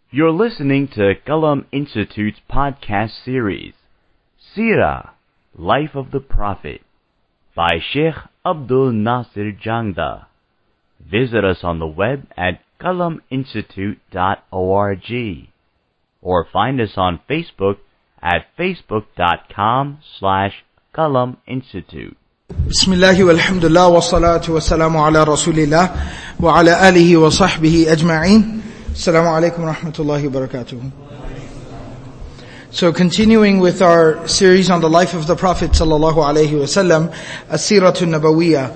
You're listening to Qalam Institute's podcast series, Seerah, Life of the Prophet, by Sheikh Abdul Nasir Jangda. Visit us on the web at qalaminstitute.org or find us on Facebook at facebook.com/Qalam Institute. Bismillahi walhamdulillah wa salatu wa salamu ala rasulillah wa ala alihi wa sahbihi ajma'in. Assalamu alaikum wa rahmatullahi wa barakatuh. So continuing with our series on the life of the Prophet sallallahu alaihi wasallam, As-Siratun Nabawiyah.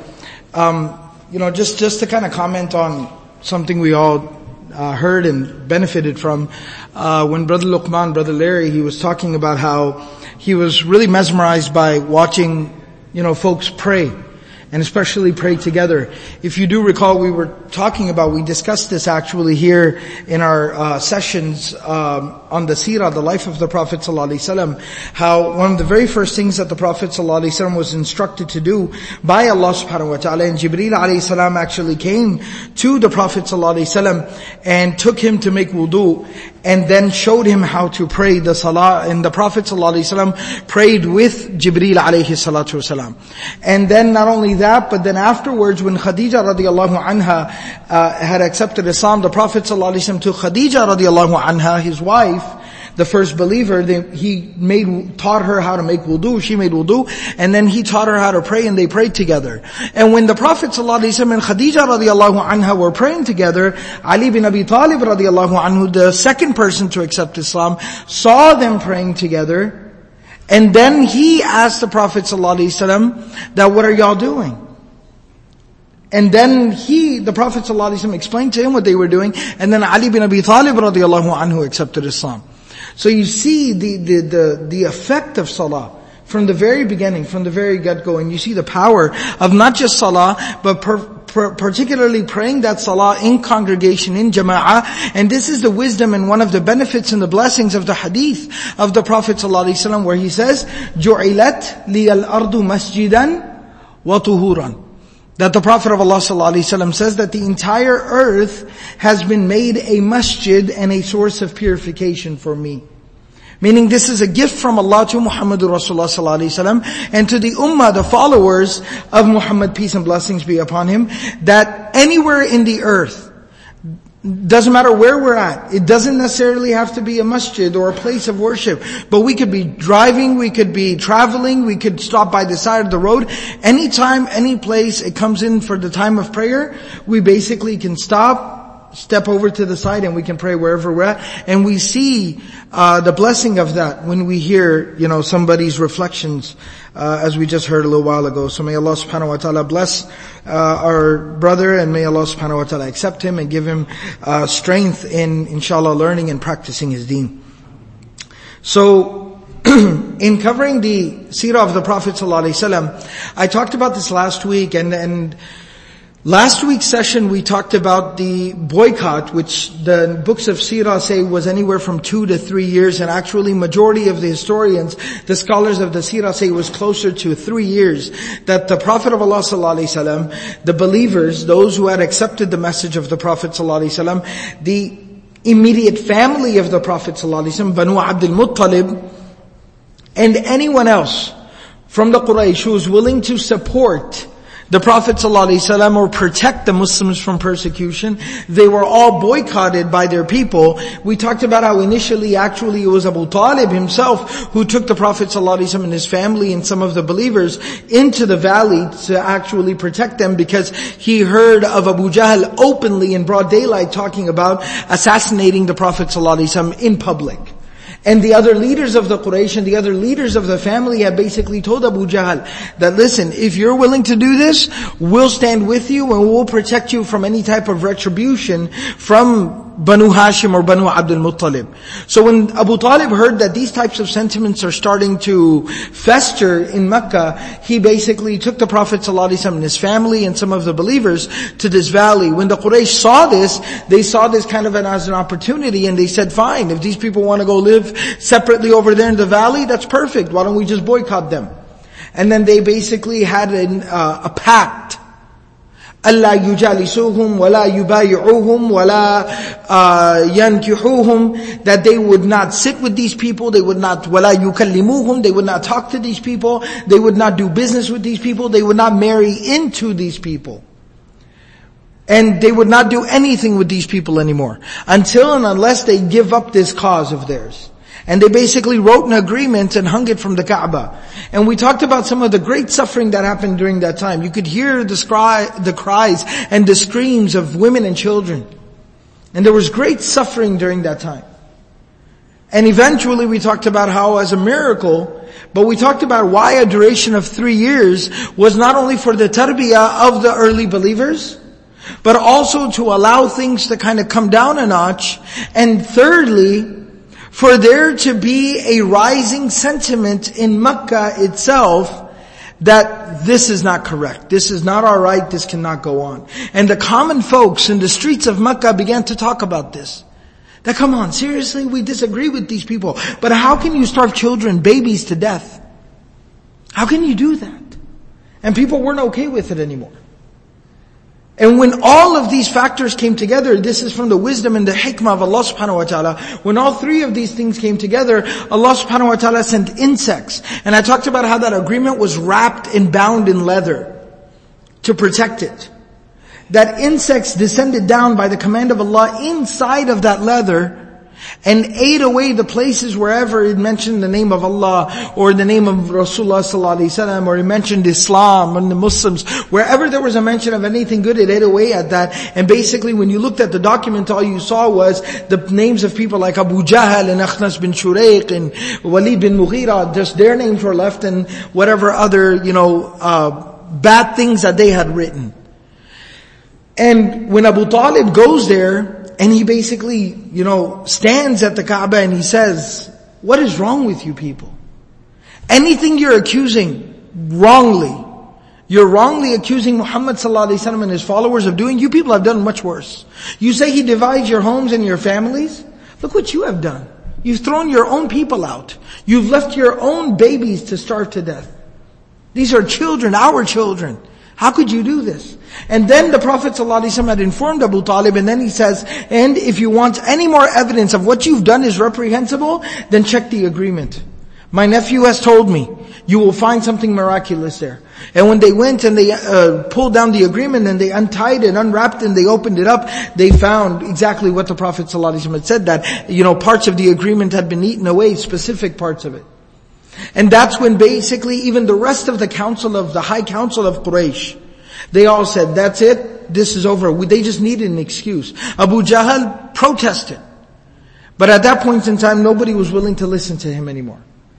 Just to kind of comment on something we all heard and benefited from, when Brother Luqman, Brother Larry, he was talking about how he was really mesmerized by watching, folks pray, and especially pray together. If you do recall, we discussed this actually here in our sessions on the seerah, the life of the Prophet ﷺ, how one of the very first things that the Prophet ﷺ was instructed to do by Allah subhanahu wa ta'ala, and Jibreel alayhi salam actually came to the Prophet ﷺ and took him to make wudu, and then showed him how to pray the salah, and the Prophet ﷺ prayed with Jibreel alayhi salatu wasalam. And then not only that, but then afterwards when Khadija radiallahu anha had accepted Islam, the Prophet ﷺ took Khadija radiallahu anha, his wife, the first believer, he taught her how to make wudu, she made wudu, and then he taught her how to pray, and they prayed together. And when the Prophet ﷺ and Khadija radiallahu anha were praying together, Ali bin Abi Talib radiallahu anhu, the second person to accept Islam, saw them praying together, and then he asked the Prophet ﷺ that, what are y'all doing? And then the Prophet ﷺ explained to him what they were doing, and then Ali bin Abi Talib radiallahu anhu accepted Islam. So you see the effect of salah from the very beginning, from the very get-go, and you see the power of not just salah, but particularly praying that salah in congregation, in jama'ah. And this is the wisdom and one of the benefits and the blessings of the hadith of the Prophet ﷺ, where he says, جُعِلَتْ لِيَ الْأَرْضُ مَسْجِدًا وَطُهُورًا. That the Prophet of Allah ﷺ says that the entire earth has been made a masjid and a source of purification for me. Meaning this is a gift from Allah to Muhammadur Rasulullah ﷺ and to the ummah, the followers of Muhammad, peace and blessings be upon him, that anywhere in the earth, doesn't matter where we're at, it doesn't necessarily have to be a masjid or a place of worship, but we could be driving, we could be traveling, we could stop by the side of the road. Anytime, any place it comes in for the time of prayer, we basically can step over to the side, and we can pray wherever we're at. And we see the blessing of that when we hear, somebody's reflections, as we just heard a little while ago. So may Allah subhanahu wa ta'ala bless our brother, and may Allah subhanahu wa ta'ala accept him and give him strength in, inshallah, learning and practicing his deen. So, in covering the seerah of the Prophet ﷺ, I talked about this last week, and last week's session we talked about the boycott, which the books of seerah say was anywhere from 2 to 3 years, and actually majority of the historians, the scholars of the seerah, say it was closer to 3 years, that the Prophet of Allah ﷺ, the believers, those who had accepted the message of the Prophet ﷺ, the immediate family of the Prophet ﷺ, Banu Abdul Muttalib, and anyone else from the Quraysh who was willing to support the Prophet ﷺ or protect the Muslims from persecution, they were all boycotted by their people. We talked about how initially actually it was Abu Talib himself who took the Prophet ﷺ and his family and some of the believers into the valley to actually protect them, because he heard of Abu Jahl openly in broad daylight talking about assassinating the Prophet ﷺ in public. And the other leaders of the Quraysh and the other leaders of the family had basically told Abu Jahl that, listen, if you're willing to do this, we'll stand with you and we'll protect you from any type of retribution from Banu Hashim or Banu Abdul Muttalib. So when Abu Talib heard that these types of sentiments are starting to fester in Mecca, he basically took the Prophet ﷺ and his family and some of the believers to this valley. When the Quraysh saw this, they saw this kind of as an opportunity, and they said, fine, if these people want to go live separately over there in the valley, that's perfect. Why don't we just boycott them? And then they basically had a pact أَلَّا يُجَالِسُوهُمْ وَلَا يُبَايِعُوهُمْ وَلَا يَنْكِحُوهُمْ, that they would not sit with these people, they would not, وَلَا يُكَلِّمُوهُمْ, they would not talk to these people, they would not do business with these people, they would not marry into these people. And they would not do anything with these people anymore, until and unless they give up this cause of theirs. And they basically wrote an agreement and hung it from the Kaaba. And we talked about some of the great suffering that happened during that time. You could hear the cries and the screams of women and children. And there was great suffering during that time. And eventually we talked about how as a miracle, but we talked about why a duration of 3 years was not only for the tarbiyah of the early believers, but also to allow things to kind of come down a notch. And thirdly, for there to be a rising sentiment in Mecca itself that this is not correct, this is not alright, this cannot go on. And the common folks in the streets of Mecca began to talk about this. That, come on, seriously, we disagree with these people, but how can you starve children, babies to death? How can you do that? And people weren't okay with it anymore. And when all of these factors came together, this is from the wisdom and the hikmah of Allah subhanahu wa ta'ala, when all three of these things came together, Allah subhanahu wa ta'ala sent insects. And I talked about how that agreement was wrapped and bound in leather to protect it. That insects descended down by the command of Allah inside of that leather and ate away the places wherever it mentioned the name of Allah or the name of Rasulullah sallallahu alaihi wasallam, or it mentioned Islam and the Muslims. Wherever there was a mention of anything good, it ate away at that. And basically when you looked at the document, all you saw was the names of people like Abu Jahl and Akhnas bin Shurayq and Walid bin Mughira. Just their names were left, and whatever other, bad things that they had written. And when Abu Talib goes there, and he basically, stands at the Kaaba and he says, what is wrong with you people? Anything you're accusing wrongly, you're wrongly accusing Muhammad sallallahu alaihi wasallam and his followers of doing, you people have done much worse. You say he divides your homes and your families? Look what you have done. You've thrown your own people out. You've left your own babies to starve to death. These are children, our children. How could you do this? And then the Prophet ﷺ had informed Abu Talib, and then he says, and if you want any more evidence of what you've done is reprehensible, then check the agreement. My nephew has told me, you will find something miraculous there. And when they went and they pulled down the agreement and they untied it, unwrapped it, and they opened it up, they found exactly what the Prophet ﷺ had said, that, parts of the agreement had been eaten away, specific parts of it. And that's when basically even the rest of the high council of Quraysh, they all said, that's it, this is over. They just needed an excuse. Abu Jahl protested. But at that point in time, nobody was willing to listen to him anymore.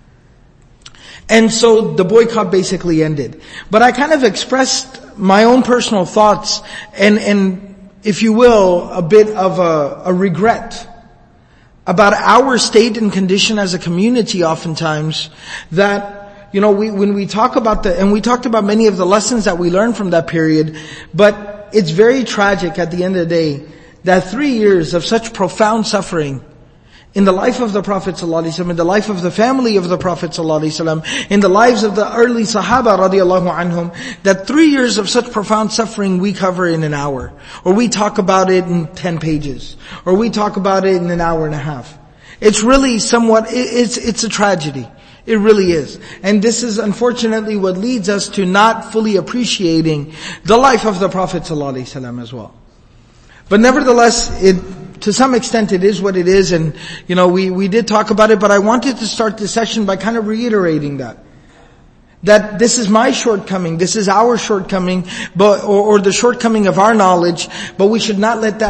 And so the boycott basically ended. But I kind of expressed my own personal thoughts and if you will, a bit of a regret about our state and condition as a community oftentimes, that, when we talk about and we talked about many of the lessons that we learned from that period, but it's very tragic at the end of the day that 3 years of such profound suffering in the life of the Prophet ﷺ, in the life of the family of the Prophet ﷺ, in the lives of the early Sahaba radiallahu anhum, that 3 years of such profound suffering we cover in an hour. Or we talk about it in 10 pages. Or we talk about it in an hour and a half. It's really it's a tragedy. It really is. And this is unfortunately what leads us to not fully appreciating the life of the Prophet ﷺ as well. But nevertheless, to some extent it is what it is, and we did talk about it, but I wanted to start this session by kind of reiterating that this is my shortcoming, this is our shortcoming, or the shortcoming of our knowledge, but we should not let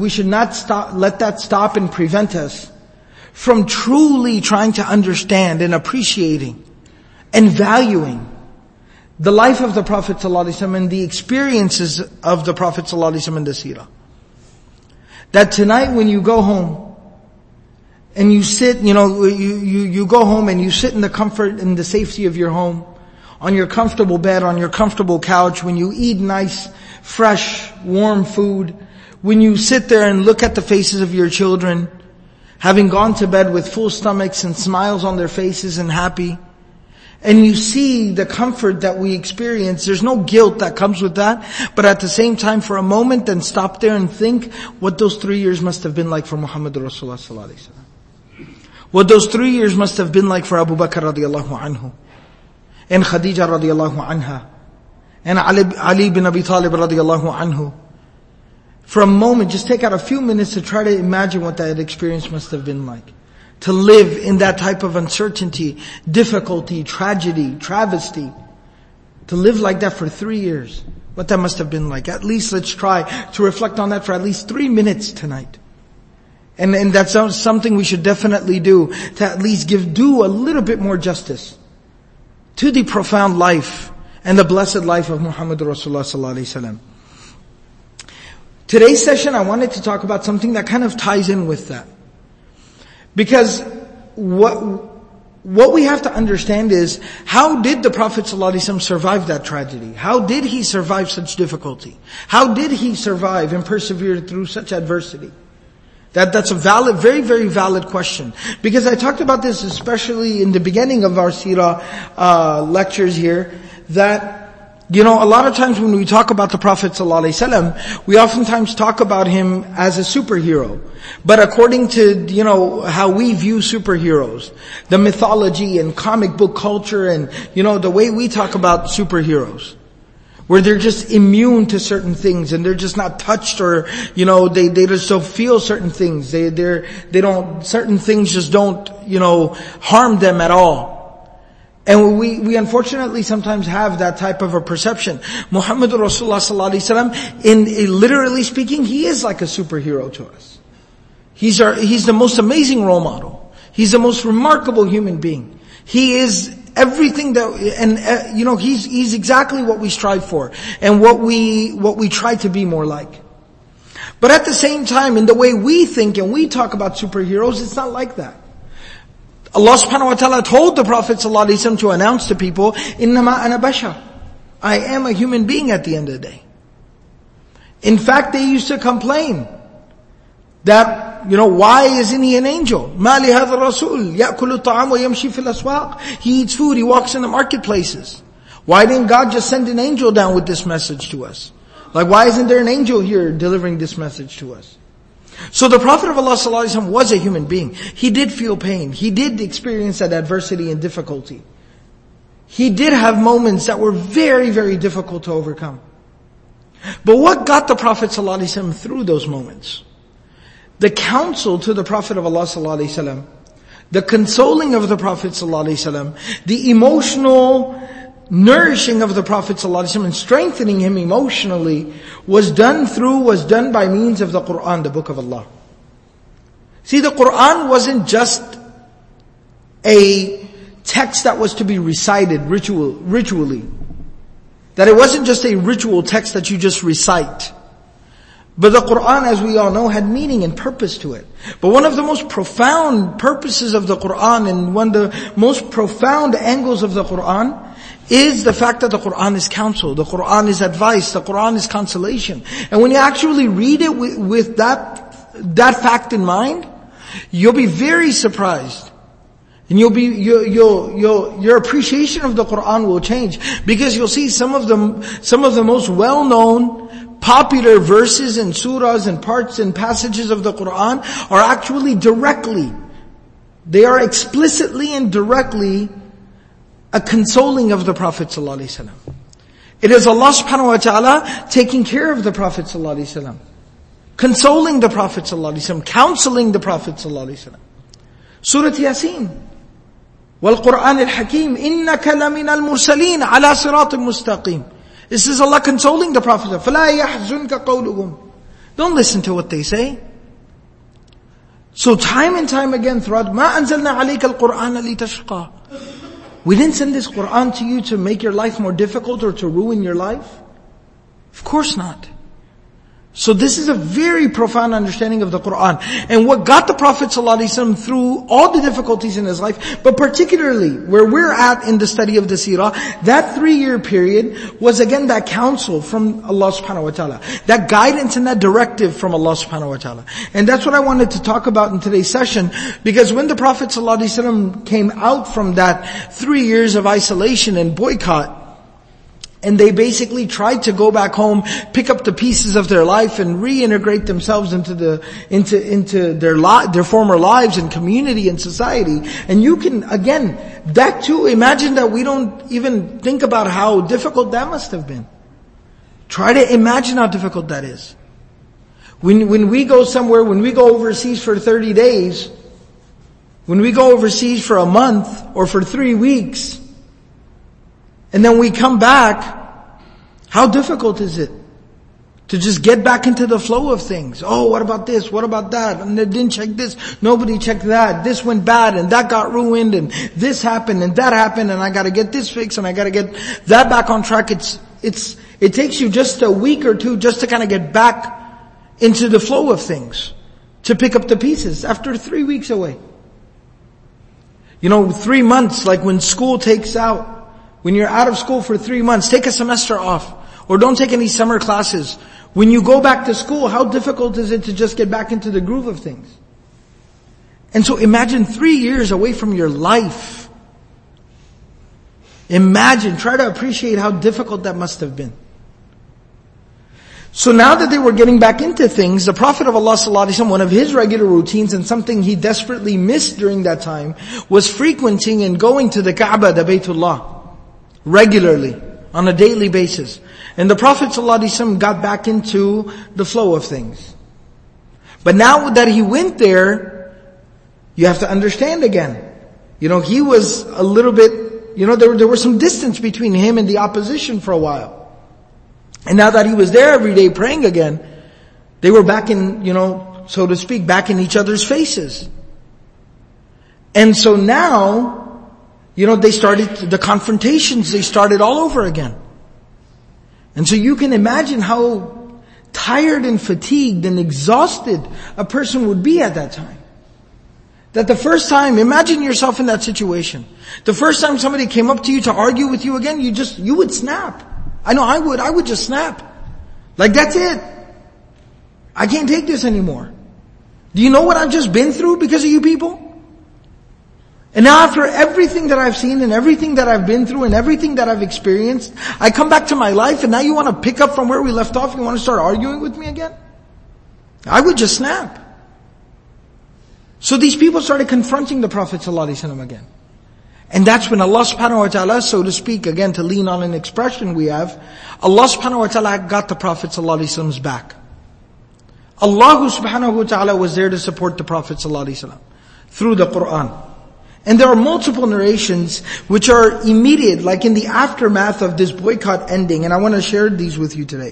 that stop and prevent us from truly trying to understand and appreciating and valuing the life of the Prophet ﷺ and the experiences of the Prophet ﷺ in the seerah. That tonight when you go home and you sit, you go home and you sit in the comfort and the safety of your home, on your comfortable bed, on your comfortable couch, when you eat nice, fresh, warm food, when you sit there and look at the faces of your children, having gone to bed with full stomachs and smiles on their faces and happy, And you see the comfort that we experience. There's no guilt that comes with that. But at the same time, for a moment, then stop there and think what those 3 years must have been like for Muhammad Rasulullah sallallahu alaihi wasallam. What those 3 years must have been like for Abu Bakr radiallahu anhu, and Khadija radiallahu anha, and Ali bin Abi Talib radiallahu anhu. For a moment, just take out a few minutes to try to imagine what that experience must have been like. To live in that type of uncertainty, difficulty, tragedy, travesty. To live like that for 3 years. What that must have been like. At least let's try to reflect on that for at least 3 minutes tonight. And that's something we should definitely do, to at least do a little bit more justice to the profound life and the blessed life of Muhammad Rasulullah sallallahu alaihi wasallam. Today's session, I wanted to talk about something that kind of ties in with that. Because what we have to understand is, how did the Prophet ﷺ survive that tragedy? How did he survive such difficulty? How did he survive and persevere through such adversity? That's a valid, very, very valid question. Because I talked about this especially in the beginning of our seerah lectures here, that a lot of times when we talk about the Prophet ﷺ, we oftentimes talk about him as a superhero. But according to, how we view superheroes, the mythology and comic book culture and, the way we talk about superheroes, where they're just immune to certain things and they're just not touched, or, they just don't feel certain things. Certain things just don't, harm them at all. And we unfortunately sometimes have that type of a perception. Muhammad Rasulullah sallallahu alaihi wasallam, literally speaking, he is like a superhero to us. He's the most amazing role model. He's the most remarkable human being. He is everything he's exactly what we strive for and what we try to be more like. But at the same time, in the way we think and we talk about superheroes, it's not like that. Allah subhanahu wa ta'ala told the Prophet sallallahu alaihi wasallam to announce to people, "Innama ana bashar." I am a human being at the end of the day. In fact, they used to complain that, why isn't he an angel? مَا لِهَذَا الرَّسُولِ يَأْكُلُ الطَّعَامَ وَيَمْشِي فِي الْأَسْوَاقِ. He eats food, he walks in the marketplaces. Why didn't God just send an angel down with this message to us? Like, why isn't there an angel here delivering this message to us? So the Prophet of Allah sallallahu alaihi wasallam was a human being. He did feel pain. He did experience that adversity and difficulty. He did have moments that were very, very difficult to overcome. But what got the Prophet sallallahu alaihi wasallam through those moments? The counsel to the Prophet of Allah sallallahu alaihi wasallam, the consoling of the Prophet sallallahu alaihi wasallam, the emotional nourishing of the Prophet ﷺ and strengthening him emotionally was done by means of the Qur'an, the book of Allah. See, the Qur'an wasn't just a text that was to be recited ritually. That it wasn't just a ritual text that you just recite. But the Qur'an, as we all know, had meaning and purpose to it. But one of the most profound purposes of the Qur'an and one of the most profound angles of the Qur'an is the fact that the Qur'an is counsel, the Qur'an is advice, the Qur'an is consolation. And when you actually read it with that fact in mind, you'll be very surprised. And your appreciation of the Qur'an will change, because you'll see some of the most well-known, popular verses and surahs and parts and passages of the Qur'an are actually they are explicitly and directly a consoling of the Prophet ﷺ. It is Allah subhanahu wa ta'ala taking care of the Prophet ﷺ, consoling the Prophet ﷺ, counseling the Prophet ﷺ. Surah Yasin, وَالْقُرْآنِ الْحَكِيمِ إِنَّكَ لَمِنَ الْمُرْسَلِينَ عَلَى صِرَاطٍ مُسْتَقِيمٍ. This is Allah consoling the Prophet. فَلَا يَحْزُنْكَ قَوْلُهُمْ. Don't listen to what they say. So time and time again throughout, مَا أَنزَلْنَا عَلَيْكَ الْقُرْآنَ لِتَشْقَى. We didn't send this Qur'an to you to make your life more difficult or to ruin your life. Of course not. So this is a very profound understanding of the Qur'an. And what got the Prophet ﷺ through all the difficulties in his life, but particularly where we're at in the study of the seerah, that 3-year period was again that counsel from Allah subhanahu wa ta'ala. That guidance and that directive from Allah subhanahu wa ta'ala. And that's what I wanted to talk about in today's session, because when the Prophet ﷺ came out from that 3 years of isolation and boycott, and they basically tried to go back home, pick up the pieces of their life and reintegrate themselves into their former lives and community and society. And you can, again, that too, imagine that we don't even think about how difficult that must have been. Try to imagine how difficult that is. When we go somewhere, when we go overseas for 30 days, when we go overseas for a month or for 3 weeks, and then we come back, how difficult is it to just get back into the flow of things? Oh, what about this? What about that? And they didn't check this. Nobody checked that. This went bad and that got ruined and this happened and that happened and I gotta get this fixed and I gotta get that back on track. It takes you just a week or two just to kind of get back into the flow of things, to pick up the pieces after 3 weeks away. 3 months, like when school takes out. When you're out of school for 3 months, take a semester off. Or don't take any summer classes. When you go back to school, how difficult is it to just get back into the groove of things? And so imagine 3 years away from your life. Imagine, try to appreciate how difficult that must have been. So now that they were getting back into things, the Prophet of Allah ﷺ, one of his regular routines and something he desperately missed during that time, was frequenting and going to the Kaaba, the Baytullah, regularly, on a daily basis. And the Prophet ﷺ got back into the flow of things. But now that he went there, you have to understand again. He was a little bit, there was some distance between him and the opposition for a while. And now that he was there every day praying again, they were back in, so to speak, back in each other's faces. And so now, they started, the confrontations, they started all over again. And so you can imagine how tired and fatigued and exhausted a person would be at that time. That the first time, imagine yourself in that situation. The first time somebody came up to you to argue with you again, you would snap. I know I would just snap. Like, that's it. I can't take this anymore. Do you know what I've just been through because of you people? And now after everything that I've seen and everything that I've been through and everything that I've experienced, I come back to my life and now you want to pick up from where we left off? You want to start arguing with me again? I would just snap. So these people started confronting the Prophet ﷺ again. And that's when Allah subhanahu wa ta'ala, so to speak, again to lean on an expression we have, Allah subhanahu wa ta'ala got the Prophet ﷺ's back. Allah subhanahu wa ta'ala was there to support the Prophet ﷺ through the Qur'an. And there are multiple narrations which are immediate, like in the aftermath of this boycott ending, and I want to share these with you today.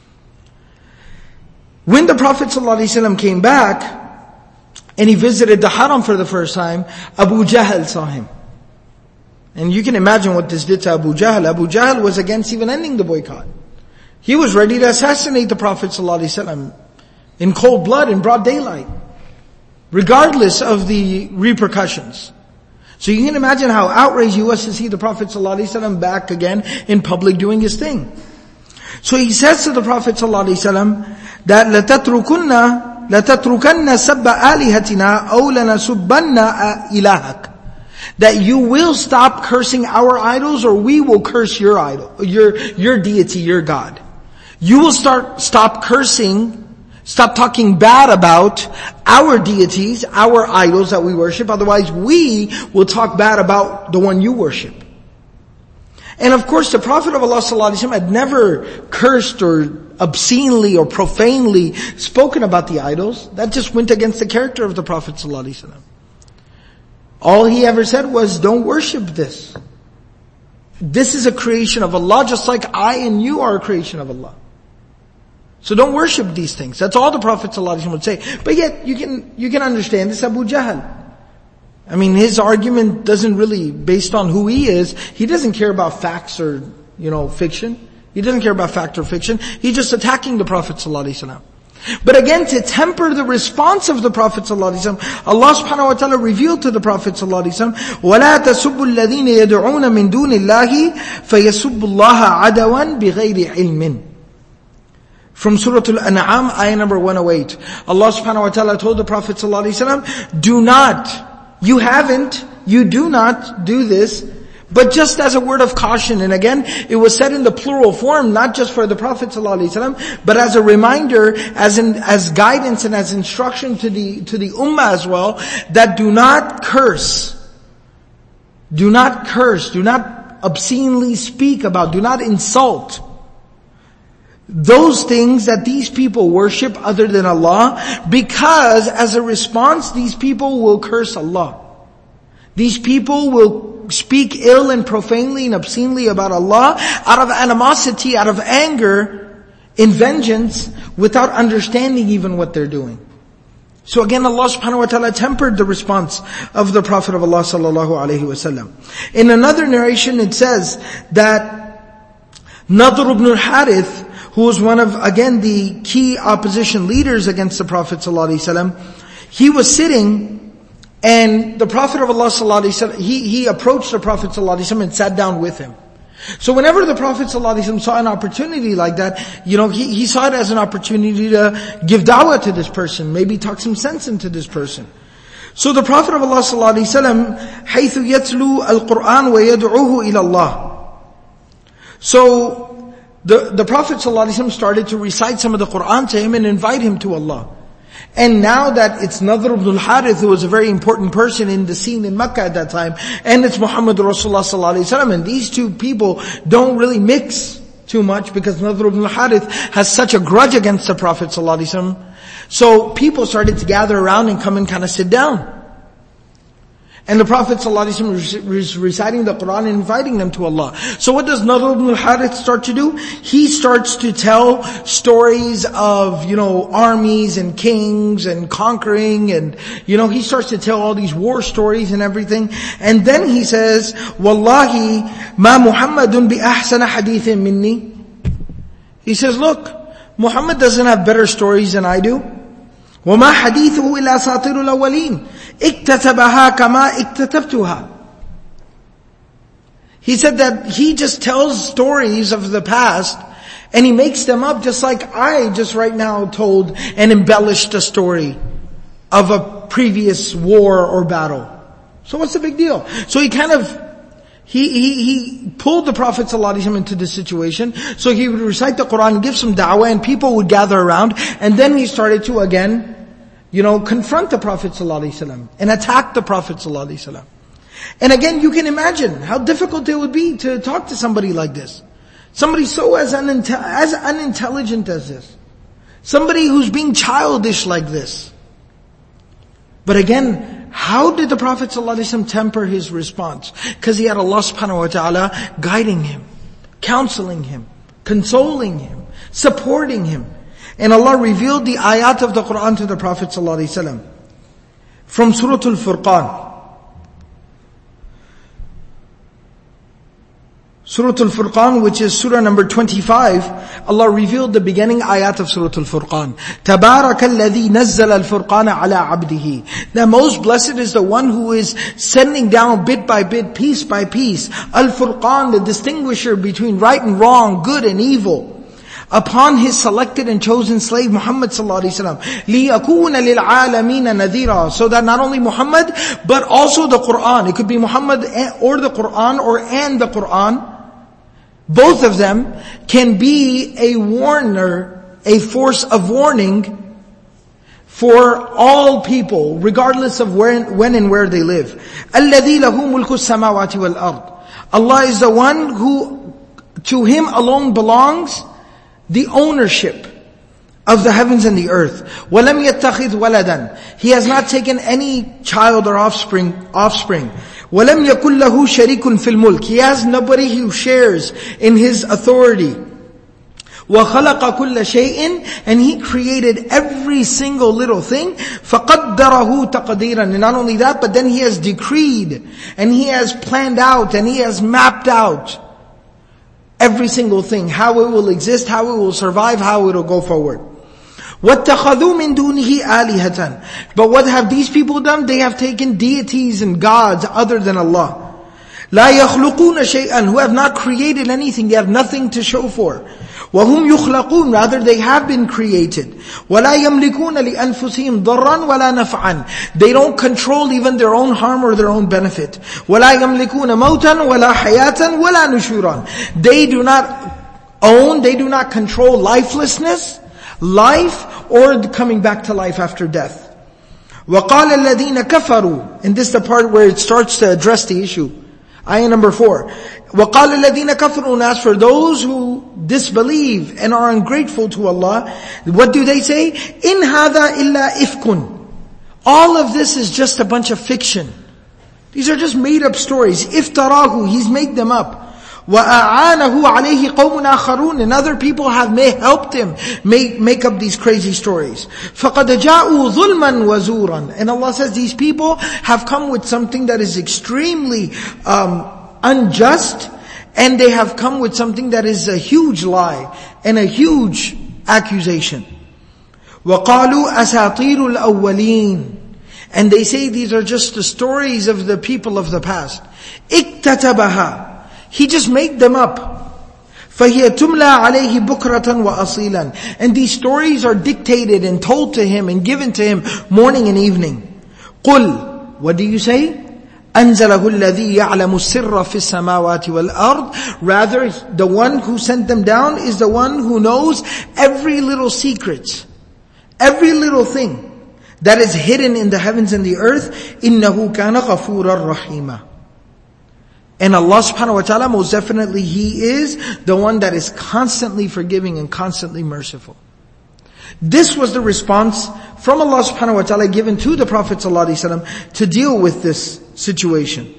When the Prophet ﷺ came back, and he visited the Haram for the first time, Abu Jahl saw him. And you can imagine what this did to Abu Jahl. Abu Jahl was against even ending the boycott. He was ready to assassinate the Prophet ﷺ in cold blood, in broad daylight, regardless of the repercussions. So you can imagine how outraged he was to see the Prophet ﷺ back again in public doing his thing. So he says to the Prophet ﷺ that لَتَتْرُكَنَّ سَبَّ آلِهَتِنَا أَوْ لَنَسُبَّنَّ إِلَهَكَ, that you will stop cursing our idols or we will curse your idol, your deity, your God. You will stop cursing, stop talking bad about our deities, our idols that we worship, otherwise we will talk bad about the one you worship. And of course the Prophet of Allah ﷺ had never cursed or obscenely or profanely spoken about the idols. That just went against the character of the Prophet ﷺ. All he ever said was, don't worship this. This is a creation of Allah, just like I and you are a creation of Allah. So don't worship these things. That's all the Prophet ﷺ would say. But yet, you can understand this Abu Jahl. I mean, his argument doesn't really, based on who he is, he doesn't care about facts or, fiction. He doesn't care about fact or fiction. He's just attacking the Prophet ﷺ. But again, to temper the response of the Prophet ﷺ, Allah subhanahu wa ta'ala revealed to the Prophet ﷺ, وَلَا تَسُبُّوا الَّذِينَ يَدْعُونَ مِن دُونِ اللَّهِ فَيَسُبُّوا اللَّهَ عَدَوًا بِغَيْرِ عِلْمٍ. From Surah Al-An'am, ayah number 108. Allah subhanahu wa ta'ala told the Prophet ﷺ, you do not do this, but just as a word of caution. And again, it was said in the plural form, not just for the Prophet ﷺ, but as a reminder, as guidance and as instruction to the ummah as well, that do not curse. Do not curse. Do not obscenely speak about. Do not insult those things that these people worship other than Allah, because as a response, these people will curse Allah. These people will speak ill and profanely and obscenely about Allah out of animosity, out of anger, in vengeance, without understanding even what they're doing. So again, Allah subhanahu wa ta'ala tempered the response of the Prophet of Allah sallallahu alaihi wasallam. In another narration it says that Nadr ibn al-Harith, who was one of, again, the key opposition leaders against the Prophet sallallahu alaihi wasallam, he was sitting, and the Prophet of Allah sallallahu alaihi wasallam, he approached the Prophet sallallahu alaihi wasallam and sat down with him. So whenever the Prophet sallallahu alaihi wasallam saw an opportunity like that, he saw it as an opportunity to give da'wah to this person, maybe talk some sense into this person. So the Prophet of Allah sallallahu alaihi wasallam, حيث يتلو القرآن ويدعوه إلى الله. So the Prophet sallallahu alaihi wasallam started to recite some of the Qur'an to him and invite him to Allah. And now that it's Nadr ibn al-Harith, who was a very important person in the scene in Mecca at that time, and it's Muhammad Rasulullah sallallahu alaihi wasallam, and these two people don't really mix too much because Nadr ibn al-Harith has such a grudge against the Prophet sallallahu alaihi wasallam. So people started to gather around and come and kind of sit down. And the Prophet ﷺ was reciting the Qur'an and inviting them to Allah. So what does Nadr ibn al-Harith start to do? He starts to tell stories of, armies and kings and conquering, and, he starts to tell all these war stories and everything. And then he says, Wallahi, ma Muhammadun bi ahsana hadithin minni. He says, look, Muhammad doesn't have better stories than I do. وَمَا حَدِيثُهُ إِلَّا سَاطِرُ الْأَوَّلِينَ اكتتبها كما اكتتبتها. He said that he just tells stories of the past and he makes them up just like I just right now told and embellished a story of a previous war or battle. So what's the big deal? So he kind of He pulled the Prophet ﷺ into this situation. So he would recite the Qur'an, give some da'wah, and people would gather around. And then he started to again, confront the Prophet ﷺ and attack the Prophet ﷺ. And again, you can imagine how difficult it would be to talk to somebody like this. Somebody so as unintelligent as this. Somebody who's being childish like this. But again, how did the Prophet ﷺ temper his response? Because he had Allah subhanahu wa ta'ala guiding him, counseling him, consoling him, supporting him. And Allah revealed the ayat of the Qur'an to the Prophet ﷺ. From Surah Al-Furqan. Surah Al-Furqan, which is surah number 25, Allah revealed the beginning ayat of Surah Al-Furqan. تَبَارَكَ الَّذِي نَزَّلَ الْفُرْقَانَ عَلَىٰ عَبْدِهِ. The most blessed is the one who is sending down bit by bit, piece by piece, Al-Furqan, the distinguisher between right and wrong, good and evil, upon his selected and chosen slave Muhammad sallallahu alaihi wasallam. لِيَكُونَ لِلْعَالَمِينَ نَذِيرًا. So that not only Muhammad, but also the Qur'an. It could be Muhammad or the Qur'an and the Qur'an. Both of them can be a warner, a force of warning for all people, regardless of when and where they live. الَّذِي لَهُ مُلْكُ السَّمَاوَاتِ وَالْأَرْضِ. Allah is the one who, to Him alone belongs the ownership of the heavens and the earth. وَلَمْ يَتَّخِذْ وَلَدًا. He has not taken any child or offspring. وَلَمْ يَكُنْ لَهُ شَرِيكٌ فِي الْمُلْكِ. He has nobody who shares in His authority. وَخَلَقَ كُلَّ شَيْءٍ. And He created every single little thing. فَقَدَّرَهُ تَقْدِيرًا. And not only that, but then He has decreed, and He has planned out, and He has mapped out every single thing, how it will exist, how it will survive, how it will go forward. وَاتَّخَذُوا مِن دُونِهِ آلِهَةً. But what have these people done? They have taken deities and gods other than Allah. لَا يَخْلُقُونَ شَيْئًا, who have not created anything, they have nothing to show for. وَهُمْ يُخْلَقُونَ, rather they have been created. وَلَا يَمْلِكُونَ لِأَنفُسِهِمْ ضَرًّا وَلَا نَفْعًا. They don't control even their own harm or their own benefit. وَلَا يَمْلِكُونَ مَوْتًا وَلَا حَيَاةً وَلَا نُشُورًا. They do not own, they do not control lifelessness, life, or coming back to life after death. وَقَالَ الَّذِينَ كَفَرُوا, and this is the part where it starts to address the issue. Ayah number 4. وَقَالَ الَّذِينَ كَفَرُوا, and as for those who disbelieve and are ungrateful to Allah, what do they say? إِنْ هَذَا إِلَّا إِفْكٌ. All of this is just a bunch of fiction. These are just made up stories. إِفْتَرَاهُ, he's made them up. وَأَعَانَهُ عَلَيْهِ قَوْمٌ آخَرُونَ, and other people have helped him make up these crazy stories. فَقَدْ جَاءُوا ظُلْمًا وَزُورًا. And Allah says these people have come with something that is extremely unjust, and they have come with something that is a huge lie and a huge accusation. وَقَالُوا أَسَاطِيرُ الْأَوَّلِينَ. And they say these are just the stories of the people of the past. اِكْتَتَبَهَا. He just made them up. فَهِيَ تُمْلَى عَلَيْهِ بُكْرَةً وَأَصِيلًا. And these stories are dictated and told to him and given to him morning and evening. قُلْ, what do you say? أَنزَلَهُ الَّذِي يَعْلَمُ السِّرَّ فِي السَّمَاوَاتِ وَالْأَرْضِ. Rather, the one who sent them down is the one who knows every little secret, every little thing that is hidden in the heavens and the earth. إِنَّهُ كَانَ غَفُورًا رَحِيمًا. And Allah subhanahu wa ta'ala, most definitely He is the one that is constantly forgiving and constantly merciful. This was the response from Allah subhanahu wa ta'ala given to the Prophet sallallahu alaihi wasallam to deal with this situation.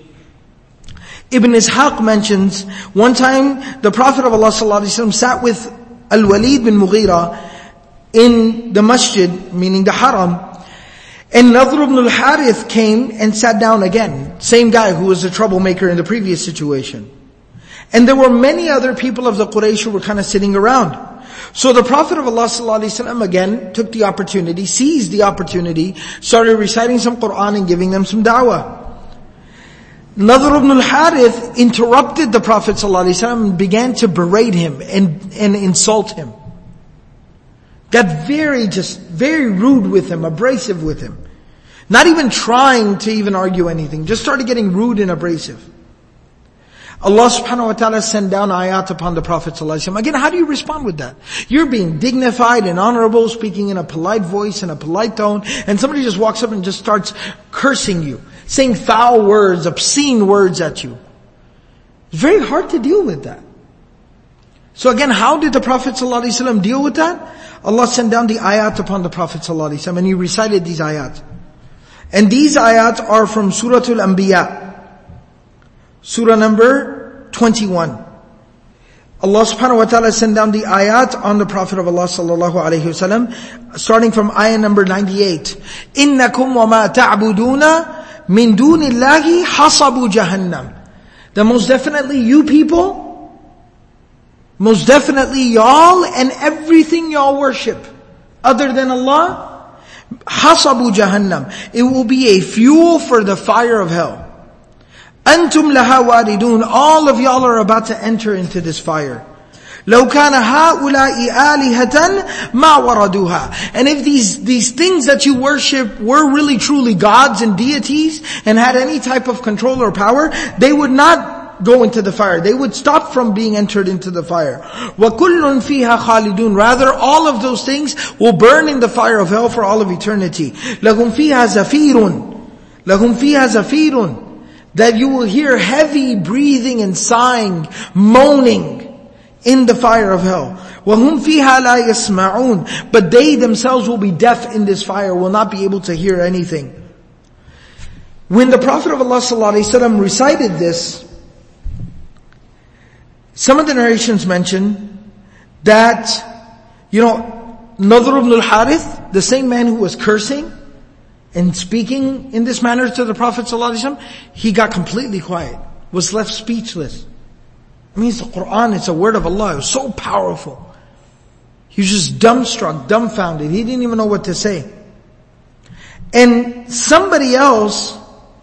Ibn Ishaq mentions, one time the Prophet of Allah sallallahu alaihi wasallam sat with Al-Walid bin Mughira in the masjid, meaning the haram, and Nadhr ibn al-Harith came and sat down again. Same guy who was a troublemaker in the previous situation. And there were many other people of the Quraysh who were kind of sitting around. So the Prophet of Allah ﷺ again took the opportunity, seized the opportunity, started reciting some Qur'an and giving them some da'wah. Nadhr ibn al-Harith interrupted the Prophet ﷺ and began to berate him and insult him. Got very rude with him, abrasive with him. Not even trying to even argue anything. Just started getting rude and abrasive. Allah subhanahu wa ta'ala sent down ayat upon the Prophet ﷺ. Again, how do you respond with that? You're being dignified and honorable, speaking in a polite voice and a polite tone, and somebody just walks up and just starts cursing you, saying foul words, obscene words at you. It's very hard to deal with that. So again, how did the Prophet ﷺ deal with that? Allah sent down the ayat upon the Prophet ﷺ, and he recited these ayat. And these ayat are from Surah Al-Anbiya, Surah number 21. Allah subhanahu wa ta'ala sent down the ayat on the Prophet of Allah sallallahu alayhi wasallam, starting from ayah number 98. إِنَّكُمْ وَمَا تَعْبُدُونَ مِن دُونِ اللَّهِ حَصَبُ جَهَنَّمْ. That most definitely you people, most definitely y'all and everything y'all worship other than Allah, حَصَبُ جَهَنَّمْ. It will be a fuel for the fire of hell. أَنْتُمْ لَهَا وَارِدُونَ. All of y'all are about to enter into this fire. لَوْ كَانَ هَؤُلَاءِ آلِهَةً مَا وَرَدُوهَا. And if these things that you worship were really truly gods and deities and had any type of control or power, they would not go into the fire. They would stop from being entered into the fire. وَكُلٌّ فِيهَا خَالِدُونَ. Rather, all of those things will burn in the fire of hell for all of eternity. لَهُمْ فِيهَا زَفِيرٌ. لَهُمْ فِيهَا زَفِيرٌ. That you will hear heavy breathing and sighing, moaning in the fire of hell. وَهُمْ فِيهَا لَا يَسْمَعُونَ. But they themselves will be deaf in this fire, will not be able to hear anything. When the Prophet of Allah ﷺ recited this, some of the narrations mention that, Nadhr ibn al-Harith, the same man who was cursing and speaking in this manner to the Prophet ﷺ, he got completely quiet, was left speechless. I mean, it's the Quran, it's a word of Allah. It was so powerful. He was just dumbstruck, dumbfounded. He didn't even know what to say. And somebody else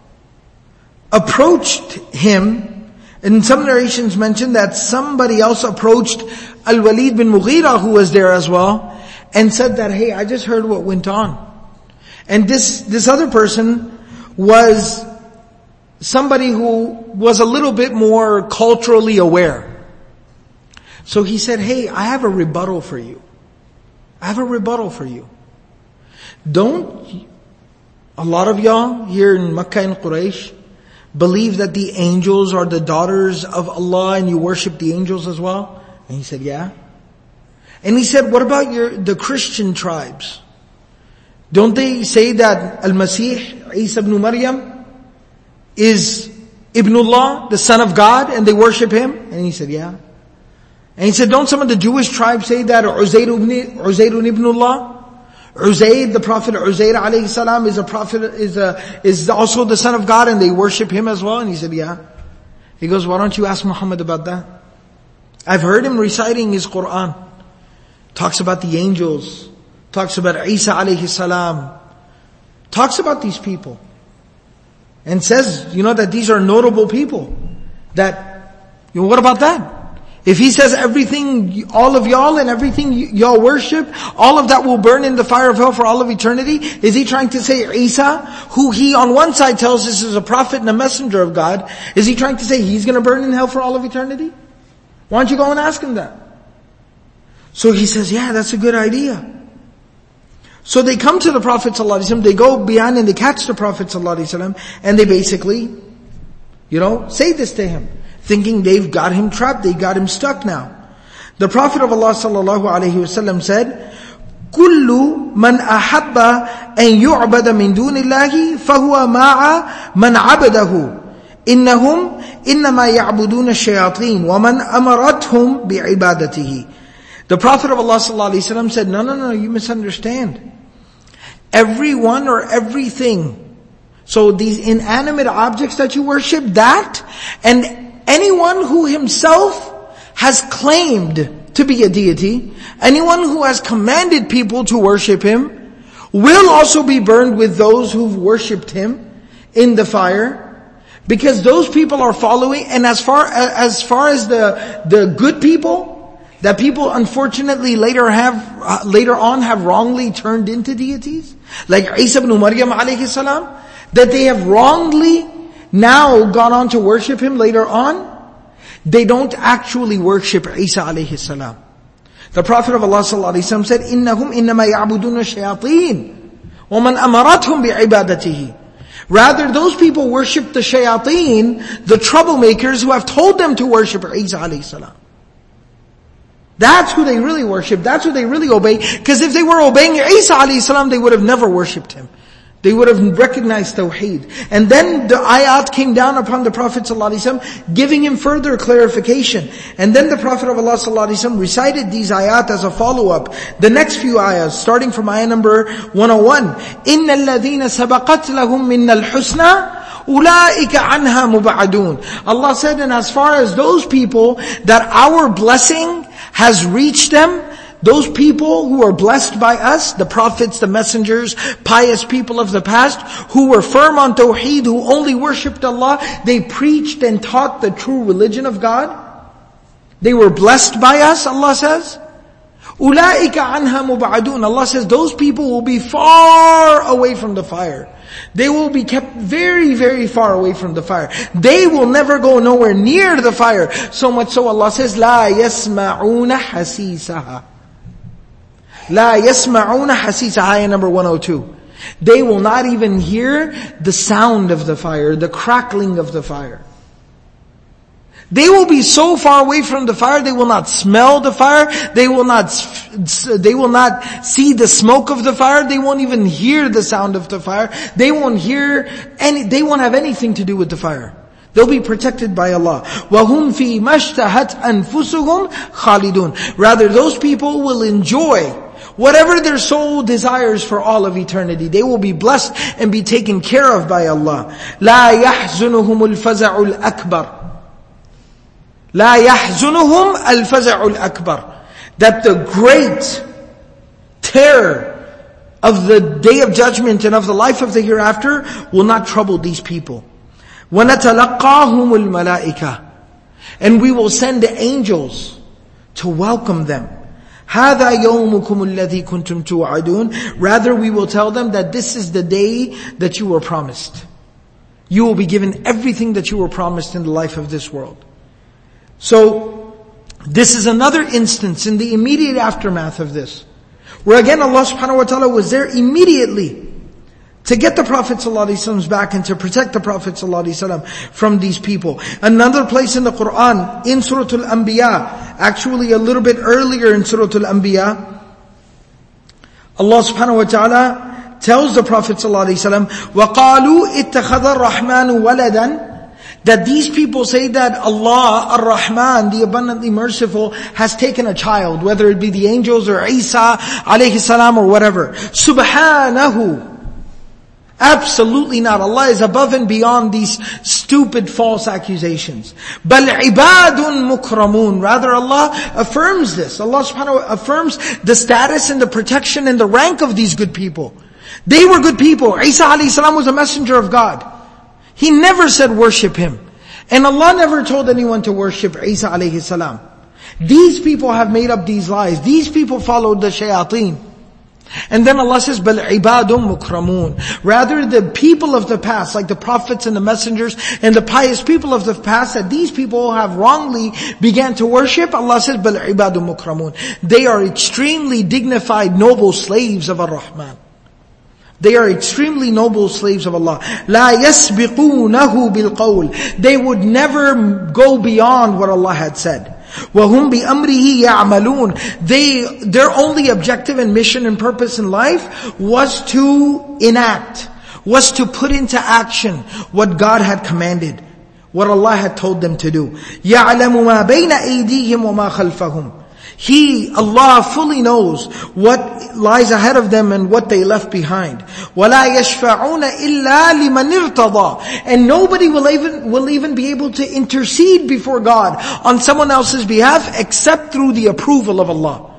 approached him, and some narrations mention that somebody else approached Al-Walid bin Mughira, who was there as well, and said that, hey, I just heard what went on. And this other person was somebody who was a little bit more culturally aware. So he said, hey, I have a rebuttal for you. I have a rebuttal for you. Don't a lot of y'all here in Makkah and Quraysh believe that the angels are the daughters of Allah and you worship the angels as well? And he said, yeah. And he said, what about the Christian tribes? Don't they say that Al-Masih, Isa ibn Maryam, is Ibnullah, the son of God, and they worship him? And he said, yeah. And he said, don't some of the Jewish tribes say that Uzair ibnullah? Uzair, the prophet Uzair alayhi salam is a prophet, is also the son of God, and they worship him as well? And he said, yeah. He goes, why don't you ask Muhammad about that? I've heard him reciting his Quran. Talks about the angels. Talks about Isa alayhi salam. Talks about these people. And says, that these are notable people. That, what about that? If he says everything, all of y'all and everything y'all worship, all of that will burn in the fire of hell for all of eternity, is he trying to say Isa, who he on one side tells us is a prophet and a messenger of God, is he trying to say he's going to burn in hell for all of eternity? Why don't you go and ask him that? So he says, yeah, that's a good idea. So they come to the Prophet ﷺ, they go behind and they catch the Prophet ﷺ, and they basically, say this to him, thinking they've got him trapped, they got him stuck now. The Prophet of Allah ﷺ said, كل من أحب أن يعبد من دون الله فهو مع من عبده إنهم إنما يعبدون الشياطين ومن أمرتهم بعبادته. The Prophet of Allah ﷺ said, no, you misunderstand. Everyone or everything. So these inanimate objects that you worship, that, and anyone who himself has claimed to be a deity, anyone who has commanded people to worship him, will also be burned with those who've worshipped him in the fire, because those people are following. And as far as the good people, that people unfortunately later on have wrongly turned into deities, like Isa ibn Maryam alayhi salam, that they have wrongly now gone on to worship him later on, they don't actually worship Isa alayhi salam. The Prophet of Allah sallallahu alaihi wasallam said, "Innahum innama ya'buduna shayateen, wa man amarathum bi'ibadatihi." Rather, those people worship the shayateen, the troublemakers who have told them to worship Isa alayhi salam. That's who they really worship. That's who they really obey. Because if they were obeying Isa alayhi salam, they would have never worshipped him. They would have recognized Tawheed. And then the ayat came down upon the Prophet ﷺ, giving him further clarification. And then the Prophet of Allah ﷺ recited these ayat as a follow-up. The next few ayats, starting from ayah number 101. إِنَّ الَّذِينَ سَبَقَتْ لَهُم مِّنَّ الْحُسْنَى أُولَٰئِكَ عَنْهَا مُبْعَدُونَ. Allah said, and as far as those people that our blessing has reached them, those people who are blessed by us, the prophets, the messengers, pious people of the past, who were firm on Tawheed, who only worshipped Allah, they preached and taught the true religion of God. They were blessed by us, Allah says. أُولَٰئِكَ عَنْهَا مُبْعَدُونَ. Allah says those people will be far away from the fire. They will be kept very, very far away from the fire. They will never go nowhere near the fire. So much so Allah says, لَا يَسْمَعُونَ حَسِيسَهَا. لَا يَسْمَعُونَ حَسِيسَهَا, ayah number 102. They will not even hear the sound of the fire, the crackling of the fire. They will be so far away from the fire, they will not smell the fire, they will not see the smoke of the fire, they won't even hear the sound of the fire, they won't have anything to do with the fire. They'll be protected by Allah. وَهُمْ فِي مَشْتَهَتْ أَنفُسُهُمْ خَالِدُونَ. Rather, those people will enjoy whatever their soul desires for all of eternity. They will be blessed and be taken care of by Allah. لَا يَحْزُنُهُمُ الْفَزَعُ الْأَكْبَرُ. لا يحزنهم الفزع الأكبر. That the great terror of the day of judgment and of the life of the hereafter will not trouble these people. وَنَتَلَقَّاهُمُ الْمَلَائِكَةِ. And we will send the angels to welcome them. هَذَا يَوْمُكُمُ الَّذِي كُنْتُمْ تُوعَدُونَ. Rather, we will tell them that this is the day that you were promised. You will be given everything that you were promised in the life of this world. So, this is another instance in the immediate aftermath of this, where again Allah subhanahu wa ta'ala was there immediately to get the Prophet ﷺ back and to protect the Prophet ﷺ from these people. Another place in the Quran, in Surah Al-Anbiya, actually a little bit earlier in Surah Al-Anbiya, Allah subhanahu wa ta'ala tells the Prophet ﷺ, وَقَالُوا اتَّخَذَ الرَّحْمَنُ وَلَدًا, that these people say that Allah, Ar-Rahman, the abundantly merciful, has taken a child, whether it be the angels or Isa alayhi salam or whatever. Subhanahu. Absolutely not. Allah is above and beyond these stupid false accusations. Bal ibadun mukramun. Rather, Allah affirms this. Allah subhanahu wa ta'ala affirms the status and the protection and the rank of these good people. They were good people. Isa alayhi salam was a messenger of God. He never said worship him. And Allah never told anyone to worship Isa alayhi salam. These people have made up these lies. These people followed the shayateen. And then Allah says, بَلْ عِبَادٌ مُكْرَمُونَ. Rather, the people of the past, like the prophets and the messengers and the pious people of the past that these people have wrongly began to worship, Allah says, بَلْ عِبَادٌ مُكْرَمُونَ. They are extremely dignified, noble slaves of Ar-Rahman. They are extremely noble slaves of Allah. لَا يَسْبِقُونَهُ بِالْقَوْلِ. They would never go beyond what Allah had said. وَهُمْ بِأَمْرِهِ يَعْمَلُونَ. Their only objective and mission and purpose in life was to enact, was to put into action what God had commanded, what Allah had told them to do. يَعْلَمُ مَا بَيْنَ أَيْدِيهِمْ وَمَا خَلْفَهُم. He, Allah, fully knows what lies ahead of them and what they left behind. وَلَا يَشْفَعُونَ إِلَّا لِمَنِ ارْتَضَى. And nobody will even be able to intercede before God on someone else's behalf except through the approval of Allah.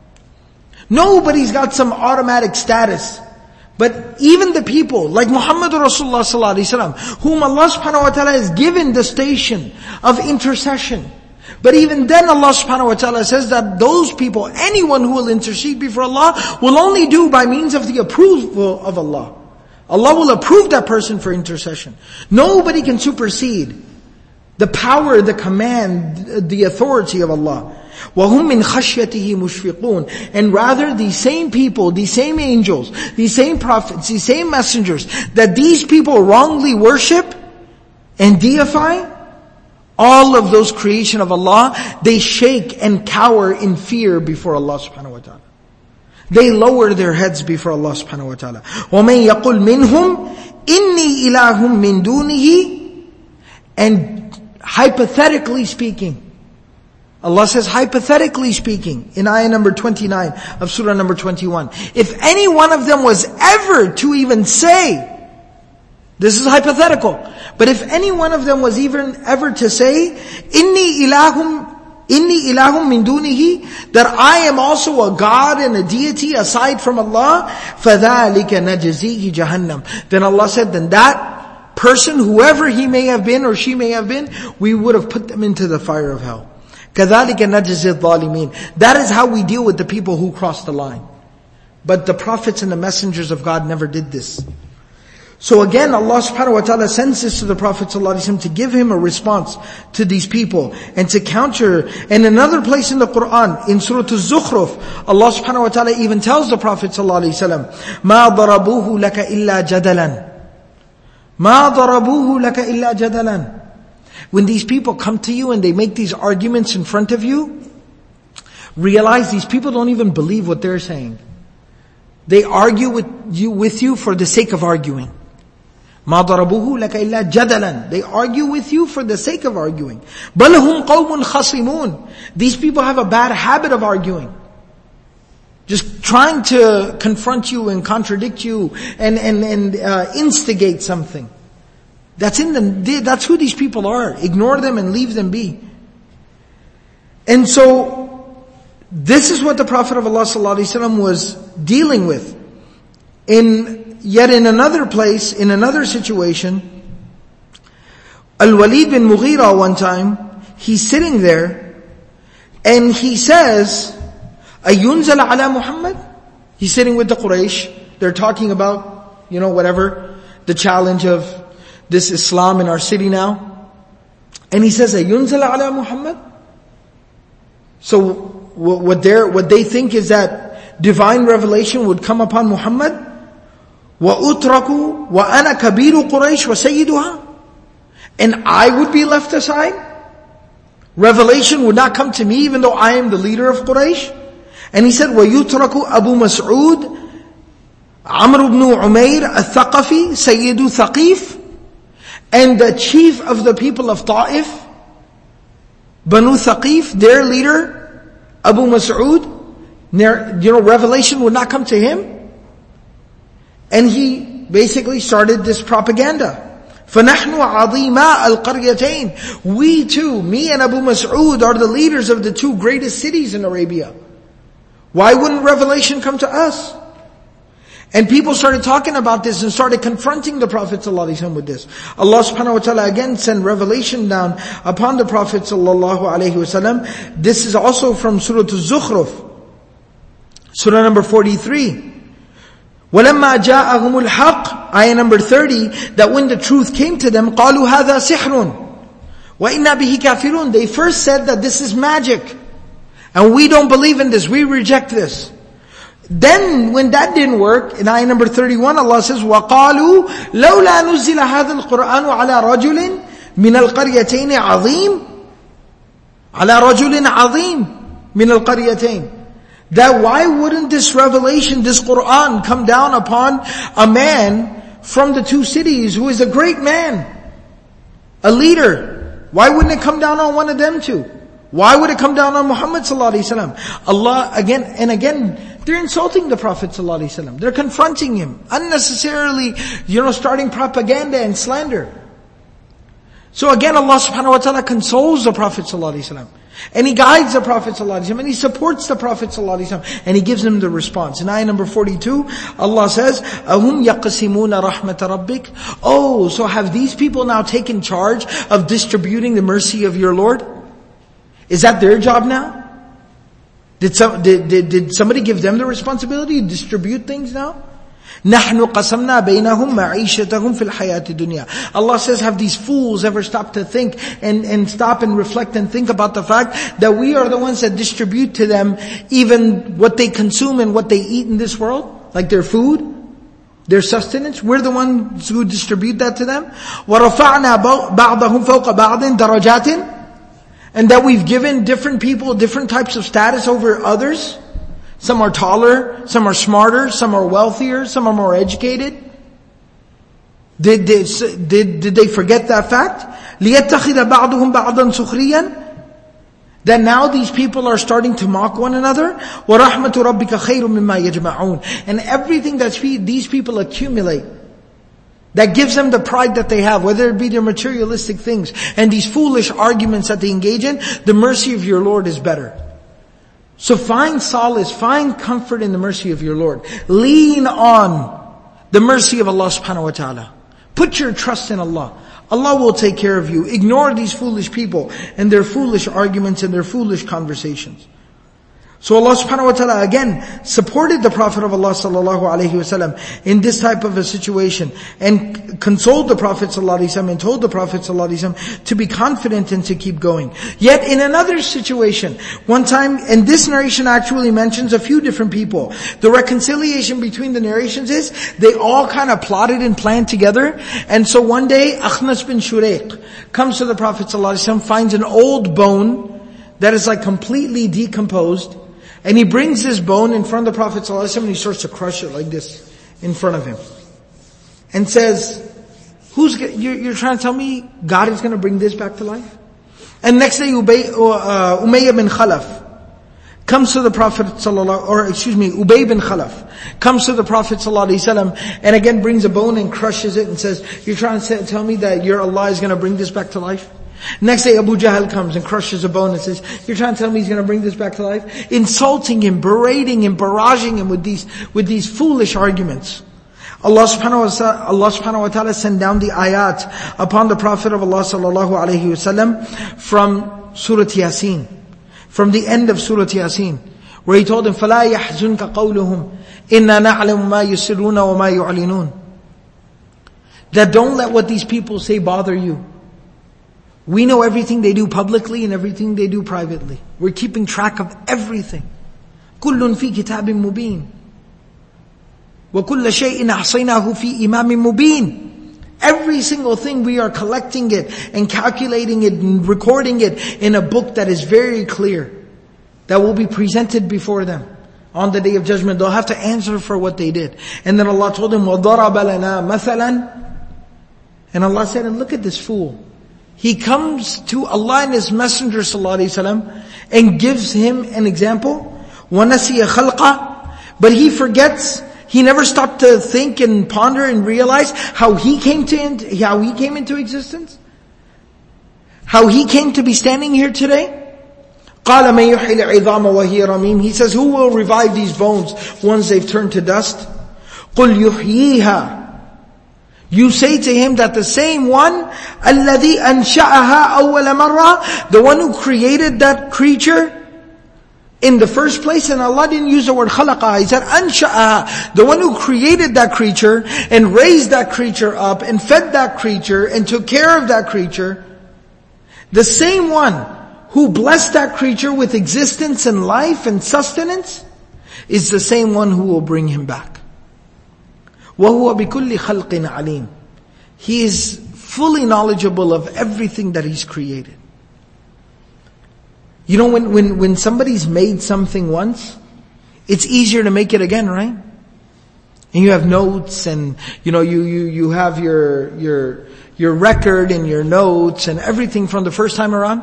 Nobody's got some automatic status. But even the people, like Muhammad Rasulullah sallallahu alaihi wasallam, whom Allah subhanahu wa ta'ala has given the station of intercession, but even then Allah subhanahu wa ta'ala says that those people, anyone who will intercede before Allah, will only do by means of the approval of Allah. Allah will approve that person for intercession. Nobody can supersede the power, the command, the authority of Allah. وَهُمْ مِنْ خَشْيَتِهِ مُشْفِقُونَ. And rather, these same people, these same angels, these same prophets, these same messengers, that these people wrongly worship and deify, all of those creation of Allah, they shake and cower in fear before Allah subhanahu wa ta'ala. They lower their heads before Allah subhanahu wa ta'ala. وَمَنْ يَقُلْ مِنْهُمْ إِنِّي إِلَهٌ مِّن دُونِهِ. And hypothetically speaking, Allah says hypothetically speaking, in ayah number 29 of surah number 21, if any one of them was ever to even say, this is hypothetical, but if any one of them was even ever to say, Inni ilahum min dunihi, that I am also a God and a deity aside from Allah, فَذَلِكَ نَجْزِيهِ جَهَنَّمْ. Then Allah said, then that person, whoever he may have been or she may have been, we would have put them into the fire of hell. كَذَلِكَ نَجْزِي الظَّالِمِينَ. That is how we deal with the people who cross the line. But the prophets and the messengers of God never did this. So again, Allah subhanahu wa ta'ala sends this to the Prophet ﷺ to give him a response to these people and to counter. And another place in the Quran, in Surah Al-Zukhruf, Allah subhanahu wa ta'ala even tells the Prophet ﷺ, مَا ضَرَبُوهُ لَكَ إِلَّا جَدَلًا. مَا ضَرَبُوهُ لَكَ إِلَّا جَدَلًا. When these people come to you and they make these arguments in front of you, realize these people don't even believe what they're saying. They argue with you for the sake of arguing. مَا ضَرَبُوهُ لَكَ إِلَّا جَدَلًا. They argue with you for the sake of arguing. بَلْ هُمْ قَوْمٌ خَصِمُونَ. These people have a bad habit of arguing. Just trying to confront you and contradict you and instigate something. That's who these people are. Ignore them and leave them be. And so, this is what the Prophet of Allah ﷺ was dealing with. Yet in another place, in another situation, Al-Walid bin Mughira one time, he's sitting there, and he says, Ayunzal ala Muhammad? He's sitting with the Quraysh, they're talking about, whatever, the challenge of this Islam in our city now. And he says, Ayunzal ala Muhammad? So, what they think is that divine revelation would come upon Muhammad? وَأُتْرَكُ وَأَنَا كَبِيرُ قُرَيْشْ وَسَيِّدُهَا, and I would be left aside? Revelation would not come to me even though I am the leader of Quraysh? And he said, وَيُتْرَكُ أَبُو مَسْعُود عَمْرُ بْنُ عُمَيْرَ الثَّقَفِي سَيِّدُ ثَقِيفٍ, and the chief of the people of Ta'if, Banu Thaqif, their leader, Abu Mas'ud, revelation would not come to him? And he basically started this propaganda. فَنَحْنُ عَظِيمَاءَ الْقَرْيَتَيْنِ, we too, me and Abu Mas'ud, are the leaders of the two greatest cities in Arabia. Why wouldn't revelation come to us? And people started talking about this and started confronting the Prophet ﷺ with this. Allah subhanahu wa ta'ala again sent revelation down upon the Prophet ﷺ. This is also from Surah Al-Zukhruf, Surah number 43. وَلَمَّا جَاءَهُمُ الْحَقِّ, ayah number 30, that when the truth came to them, قَالُوا هَذَا سِحْرٌ وَإِنَّا بِهِ كَافِرُونَ, they first said that this is magic, and we don't believe in this, we reject this. Then, when that didn't work, in ayah number 31, Allah says, وَقَالُوا لَوْلَا نُزِّلَ هَذَا الْقُرْآنُ عَلَى رَجُلٍ مِنَ الْقَرْيَتَيْنِ عَظِيمٍ عَلَى رَجُلٍ عَظِيمٍ مِنَ الْقَرْيَتَيْنِ, that why wouldn't this revelation, this Qur'an, come down upon a man from the two cities who is a great man, a leader? Why wouldn't it come down on one of them too? Why would it come down on Muhammad sallallahu alaihi wasallam? Allah again and again, they're insulting the Prophet sallallahu alaihi wasallam. They're confronting him unnecessarily, starting propaganda and slander. So again, Allah subhanahu wa ta'ala consoles the Prophet sallallahu alaihi wasallam. And He guides the Prophet ﷺ, and He supports the Prophet ﷺ, and He gives him the response. In ayah number 42, Allah says, أَهُمْ يَقْسِمُونَ رَحْمَةَ رَبِّكَ, oh, so have these people now taken charge of distributing the mercy of your Lord? Is that their job now? Did somebody give them the responsibility to distribute things now? نَحْنُ قَسَمْنَا بَيْنَهُمْ مَعِيشَتَهُمْ فِي الْحَيَاةِ الدُّنْيَا. Allah says, have these fools ever stopped to think and stop and reflect and think about the fact that we are the ones that distribute to them even what they consume and what they eat in this world? Like their food, their sustenance. We're the ones who distribute that to them. وَرَفَعْنَا بَعْضَهُمْ فَوْقَ بَعْضٍ دَرَجَاتٍ, and that we've given different people different types of status over others. Some are taller, some are smarter, some are wealthier, some are more educated. Did they forget that fact? لِيَتَّخِذَ بَعْضُهُمْ بَعْضًا سُخْرِيًّا, that now these people are starting to mock one another. وَرَحْمَةُ رَبِّكَ خَيْرٌ مِمَّا يَجْمَعُونَ, and everything that these people accumulate, that gives them the pride that they have, whether it be their materialistic things and these foolish arguments that they engage in, the mercy of your Lord is better. So find solace, find comfort in the mercy of your Lord. Lean on the mercy of Allah subhanahu wa ta'ala. Put your trust in Allah. Allah will take care of you. Ignore these foolish people and their foolish arguments and their foolish conversations. So Allah subhanahu wa ta'ala again supported the Prophet of Allah sallallahu alayhi wasallam in this type of a situation, and consoled the Prophet sallallahu alayhi wasallam and told the Prophet sallallahu alayhi wasallam to be confident and to keep going. Yet in another situation, one time, and this narration actually mentions a few different people. The reconciliation between the narrations is, they all kind of plotted and planned together. And so one day, Akhnas bin Shuraiq comes to the Prophet sallallahu alayhi wasallam, finds an old bone that is like completely decomposed. And he brings this bone in front of the Prophet ﷺ, and he starts to crush it like this in front of him. And says, you're trying to tell me God is going to bring this back to life? And next day Umayyah bin Khalaf comes to the Prophet Ubay bin Khalaf comes to the Prophet ﷺ, and again brings a bone and crushes it and says, you're trying to tell me that your Allah is going to bring this back to life? Next day Abu Jahl comes and crushes a bone and says, you're trying to tell me he's going to bring this back to life? Insulting him, berating him, barraging him with these foolish arguments. Allah subhanahu wa ta'ala sent down the ayat upon the Prophet of Allah sallallahu alayhi wasallam from Surah Yasin, from the end of Surah Yasin, where He told him, فَلَا يَحْزُنْكَ قَوْلُهُمْ إِنَّا نَعْلَمُ مَا يُسِرُّونَ وَمَا يُعْلِنُونَ. That don't let what these people say bother you. We know everything they do publicly and everything they do privately. We're keeping track of everything. كُلٌّ فِي كِتَابٍ مُبِينٍ وَكُلَّ شَيْءٍ أَحْصَيْنَاهُ فِي إِمَامٍ مُبِينٍ. Every single thing we are collecting it and calculating it and recording it in a book that is very clear, that will be presented before them on the Day of Judgment. They'll have to answer for what they did. And then Allah told him, وَضَرَبَ لَنَا مَثَلًا. And Allah said, and look at this fool. He comes to Allah and His Messenger ﷺ and gives him an example. وَنَسِيَ خَلْقَ. But he forgets. He never stopped to think and ponder and realize how he came into existence. How he came to be standing here today. قَالَ مَنْ يُحْيِي الْعِظَامَ وَهِيَ رَمِيمٌ. He says, who will revive these bones once they've turned to dust? قُلْ يُحْيِيهَا. You say to him that the same one, الَّذِي أَنْشَأَهَا أَوَّلَ مَرَّةٍ, the one who created that creature in the first place. And Allah didn't use the word خَلَقَهَا, He said أَنْشَأَهَا, the one who created that creature and raised that creature up and fed that creature and took care of that creature. The same one who blessed that creature with existence and life and sustenance is the same one who will bring him back. وَهُوَ بِكُلِّ خَلْقٍ عَلِيمٍ. He is fully knowledgeable of everything that He's created. You know, when somebody's made something once, it's easier to make it again, right? And you have notes and, you have your record and your notes and everything from the first time around.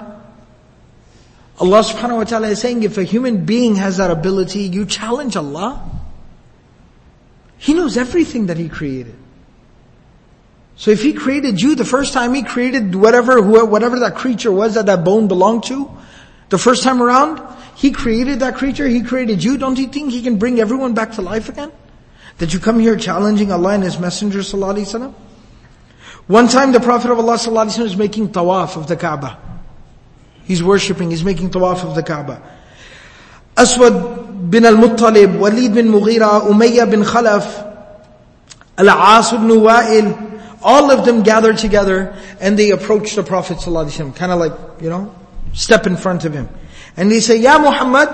Allah subhanahu wa ta'ala is saying, if a human being has that ability, you challenge Allah. He knows everything that He created. So if He created you the first time, He created whatever that creature was that bone belonged to, the first time around, He created that creature, He created you. Don't you think He can bring everyone back to life again? That you come here challenging Allah and His Messenger sallallahu alaihi wasallam? One time the Prophet of Allah sallallahu alaihi wasallam is making tawaf of the Kaaba. He's worshipping, he's making tawaf of the Kaaba. Aswad bin al-Muttalib, Walid bin Mughira, Umayyah bin Khalaf, Al-As ibn Wa'il, all of them gathered together and they approach the Prophet ﷺ, kind of like, step in front of him. And they say, Ya Muhammad,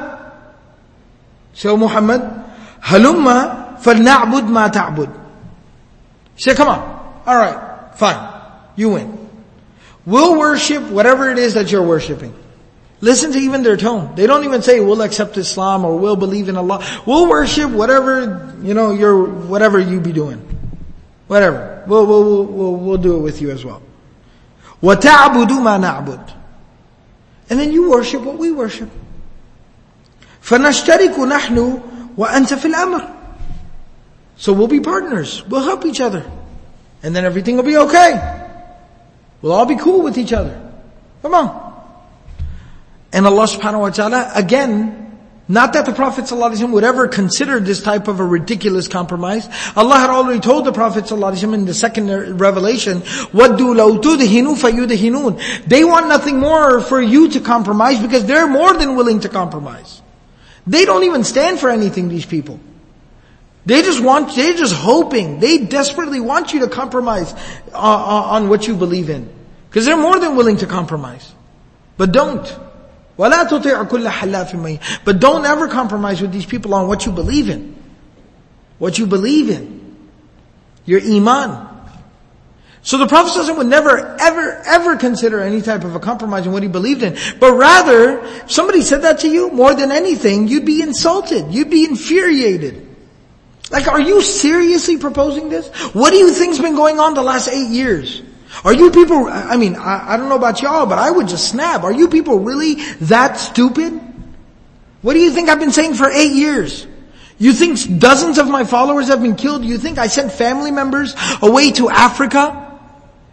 so Muhammad, Halumma falna'bud ma ta'bud. He said, come on, alright, fine, you win. We'll worship whatever it is that you're worshiping. Listen to even their tone. They don't even say, we'll accept Islam or we'll believe in Allah. We'll worship whatever, whatever you be doing. Whatever. We'll do it with you as well. وَتَعْبُدُ مَا نَعْبُدُ. And then you worship what we worship. فَنَشْتَرِكُ نَحْنُ وَأَنْتَ فِي الْأَمْرِ. So we'll be partners. We'll help each other. And then everything will be okay. We'll all be cool with each other. Come on. And Allah subhanahu wa ta'ala, again, not that the Prophet ﷺ would ever consider this type of a ridiculous compromise. Allah had already told the Prophet ﷺ in the second revelation, وَدُّوا لَوْ تُدْهِنُوا فَيُدْهِنُونَ. They want nothing more for you to compromise because they're more than willing to compromise. They don't even stand for anything, these people. They're just hoping, they desperately want you to compromise on what you believe in. Because they're more than willing to compromise. But don't. وَلَا تُطِعْ كُلَّ حَلَّافٍ مَّهِينٍ. But don't ever compromise with these people on what you believe in. What you believe in. Your iman. So the Prophet ﷺ would never, ever consider any type of a compromise in what he believed in. But rather, if somebody said that to you, more than anything, you'd be insulted. You'd be infuriated. Like, are you seriously proposing this? What do you think's been going on the last 8 years? Are you people, I don't know about y'all, but I would just snap. Are you people really that stupid? What do you think I've been saying for 8 years? You think dozens of my followers have been killed? You think I sent family members away to Africa?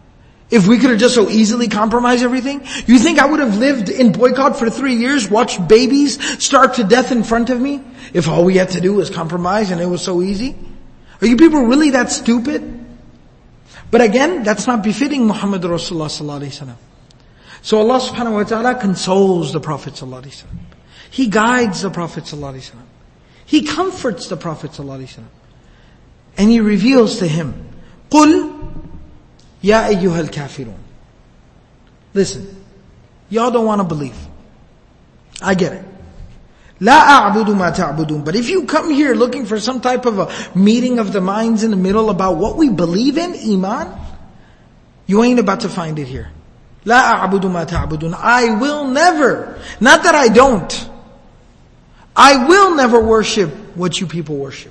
If we could have just so easily compromised everything, you think I would have lived in boycott for 3 years, watched babies starve to death in front of me, if all we had to do was compromise and it was so easy? Are you people really that stupid? But again, that's not befitting Muhammad Rasulullah sallallahu alaihi wasallam. So Allah subhanahu wa ta'ala consoles the Prophet sallallahu alaihi wasallam. He guides the Prophet sallallahu alaihi wasallam. He comforts the Prophet sallallahu alaihi wasallam. And He reveals to him, قُلْ Ya ayyuhal kafirun. Listen, y'all don't want to believe. I get it. La a'budu ma ta'budun. But if you come here looking for some type of a meeting of the minds in the middle about what we believe in, iman, you ain't about to find it here. La a'budu ma ta'budun. I will never, not that I don't, I will never worship what you people worship.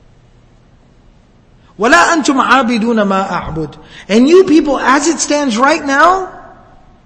وَلَا أَنْتُمْ عَابِدُونَ مَا أَعْبُدُ. And you people, as it stands right now,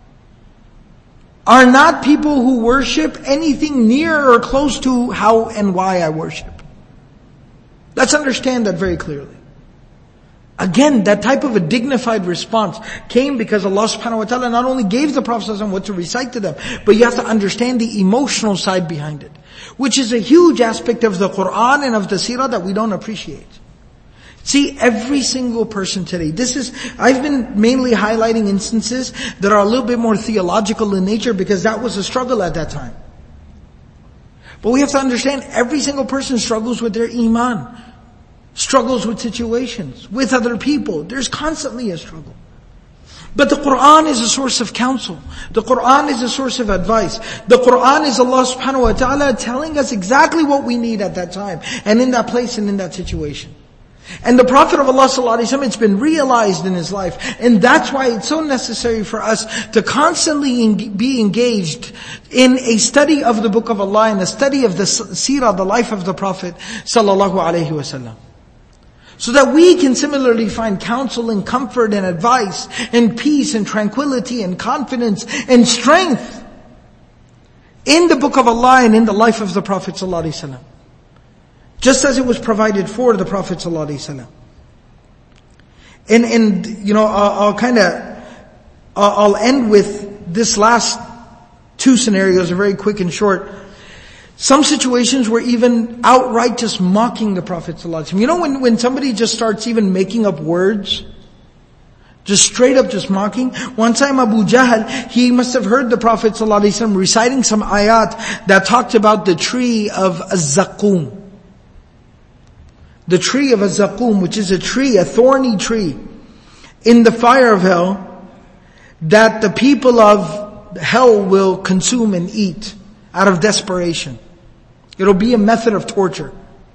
are not people who worship anything near or close to how and why I worship. Let's understand that very clearly. Again, that type of a dignified response came because Allah subhanahu wa ta'ala not only gave the Prophet ﷺ what to recite to them, but you have to understand the emotional side behind it, which is a huge aspect of the Qur'an and of the seerah that we don't appreciate. See, every single person today, I've been mainly highlighting instances that are a little bit more theological in nature because that was a struggle at that time. But we have to understand every single person struggles with their iman, struggles with situations, with other people. There's constantly a struggle. But the Qur'an is a source of counsel. The Qur'an is a source of advice. The Qur'an is Allah subhanahu wa ta'ala telling us exactly what we need at that time and in that place and in that situation. And the Prophet of Allah sallallahu alaihi wasallam, it's been realized in his life. And that's why it's so necessary for us to constantly be engaged in a study of the Book of Allah and a study of the seerah, the life of the Prophet sallallahu alaihi wasallam. So that we can similarly find counsel and comfort and advice and peace and tranquility and confidence and strength in the Book of Allah and in the life of the Prophet sallallahu alaihi wasallam. Just as it was provided for the Prophet ﷺ. And you know, I'll end with this last two scenarios, are very quick and short. Some situations were even outright just mocking the Prophet ﷺ. You know when somebody just starts even making up words? Just straight up just mocking. One time Abu Jahl, he must have heard the Prophet ﷺ reciting some ayat that talked about the tree of Az-Zaqum. The tree of Az-Zaqum, which is a thorny tree, in the fire of hell, that the people of hell will consume and eat out of desperation. It'll be a method of torture.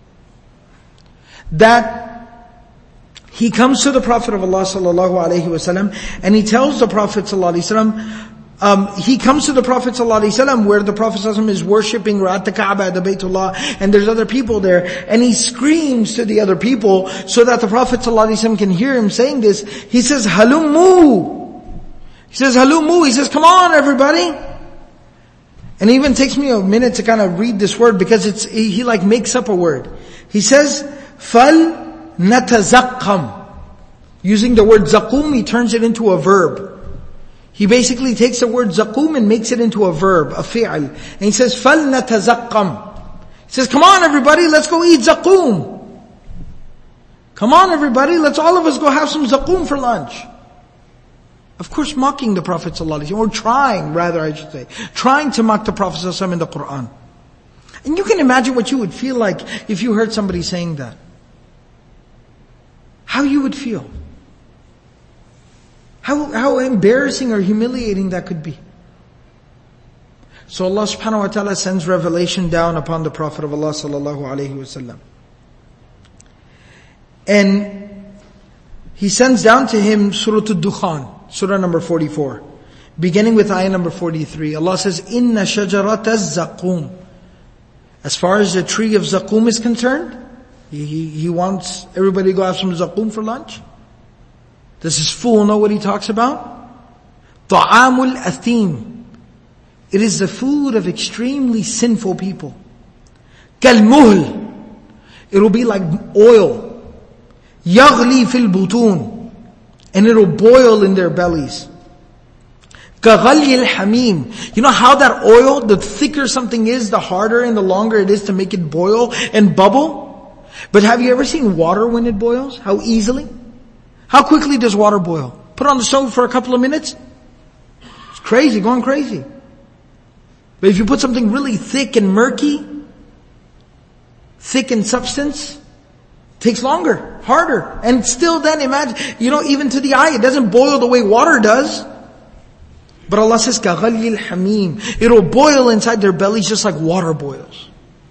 That he comes to the Prophet of Allah sallallahu alaihi wasallam, and he tells the Prophet sallallahu alaihi wasallam, he comes to the Prophet ﷺ where the Prophet ﷺ is worshipping, we're at the Kaaba, at the Baytullah, and there's other people there, and he screams to the other people so that the Prophet ﷺ can hear him saying this. He says, Halummu! He says, Halummu! He says, come on everybody! And it even takes me a minute to kind of read this word because he like makes up a word. He says, Fal natazaqqam. Using the word zaqum, he turns it into a verb. He basically takes the word zaqum and makes it into a verb, a fi'al. And he says, فَلْنَتَزَقَّمْ. He says, come on everybody, let's go eat zaqum. Come on everybody, let's all of us go have some zaqum for lunch. Of course, mocking the Prophet ﷺ, or trying to mock the Prophet ﷺ in the Qur'an. And you can imagine what you would feel like if you heard somebody saying that. How you would feel. How embarrassing or humiliating that could be. So Allah subhanahu wa ta'ala sends revelation down upon the Prophet of Allah sallallahu alaihi wasallam. And He sends down to him Surah Ad-Dukhan, Surah number 44. Beginning with ayah number 43. Allah says, Inna shajarat az-zaqum. As far as the tree of zaqum is concerned, He wants everybody to go have some zaqum for lunch. Does this fool know what he talks about? Ta'amul athim. It is the food of extremely sinful people. Kalmuhl. It will be like oil. Yaghli fil butun. and it'll boil in their bellies. كَغَلْيِ الْحَمِيمِ. You know how that oil, the thicker something is, the harder and the longer it is to make it boil and bubble? But have you ever seen water when it boils? How easily? How quickly does water boil? Put on the stove for a couple of minutes. It's crazy, going crazy. But if you put something really thick and murky, thick in substance, it takes longer, harder. And still then imagine, even to the eye, it doesn't boil the way water does. But Allah says, كَغَلْيِ الْحَمِيمِ. It'll boil inside their bellies just like water boils.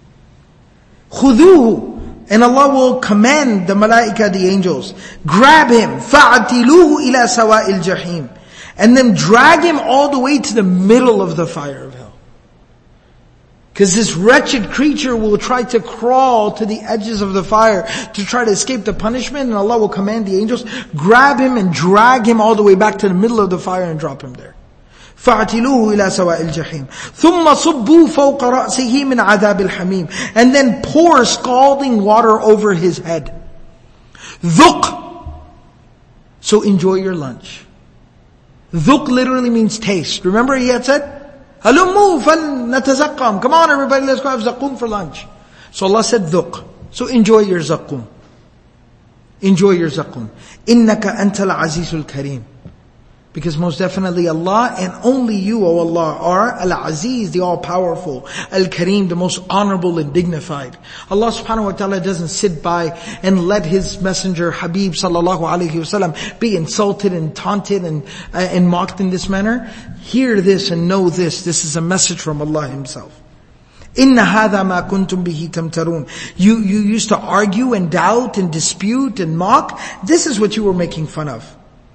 خُذُوهُ. And Allah will command the malaika, the angels, grab him, فَعَتِلُوهُ إِلَى سَوَاءِ الْجَحِيمِ. And then drag him all the way to the middle of the fire of hell. Because this wretched creature will try to crawl to the edges of the fire to try to escape the punishment, and Allah will command the angels, grab him and drag him all the way back to the middle of the fire and drop him there. فَاعْتِلُوهُ إِلَى سَوَاءِ الْجَحِيمِ ثُمَّ صُبُّوا فَوْقَ رَأْسِهِ مِنْ عَذَابِ الْحَمِيمِ. And then pour scalding water over his head. ذُقْ. So enjoy your lunch. ذُقْ literally means taste. Remember he had said, هَلُمُّوا فَلْنَتَزَقَّمْ. Come on everybody, let's go have zaqqum for lunch. So Allah said ذُقْ. So enjoy your zaqqum. Enjoy your zaqqum. إِنَّكَ أَنْتَ الْعَزِيزُ الْكَرِيمُ. Because most definitely Allah and only you, O Allah, are Al-Aziz, the all-powerful, Al-Kareem, the most honorable and dignified. Allah subhanahu wa ta'ala doesn't sit by and let His messenger, Habib sallallahu alayhi wasallam, be insulted and taunted and mocked in this manner. Hear this and know this. This is a message from Allah Himself. إِنَّ هَذَا مَا كُنْتُمْ بِهِ تَمْتَرُونَ. You used to argue and doubt and dispute and mock. This is what you were making fun of.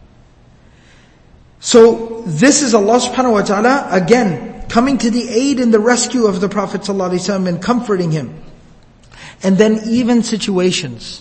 So this is Allah subhanahu wa ta'ala again coming to the aid and the rescue of the Prophet sallallahu alaihi wasallam and comforting him. And then even situations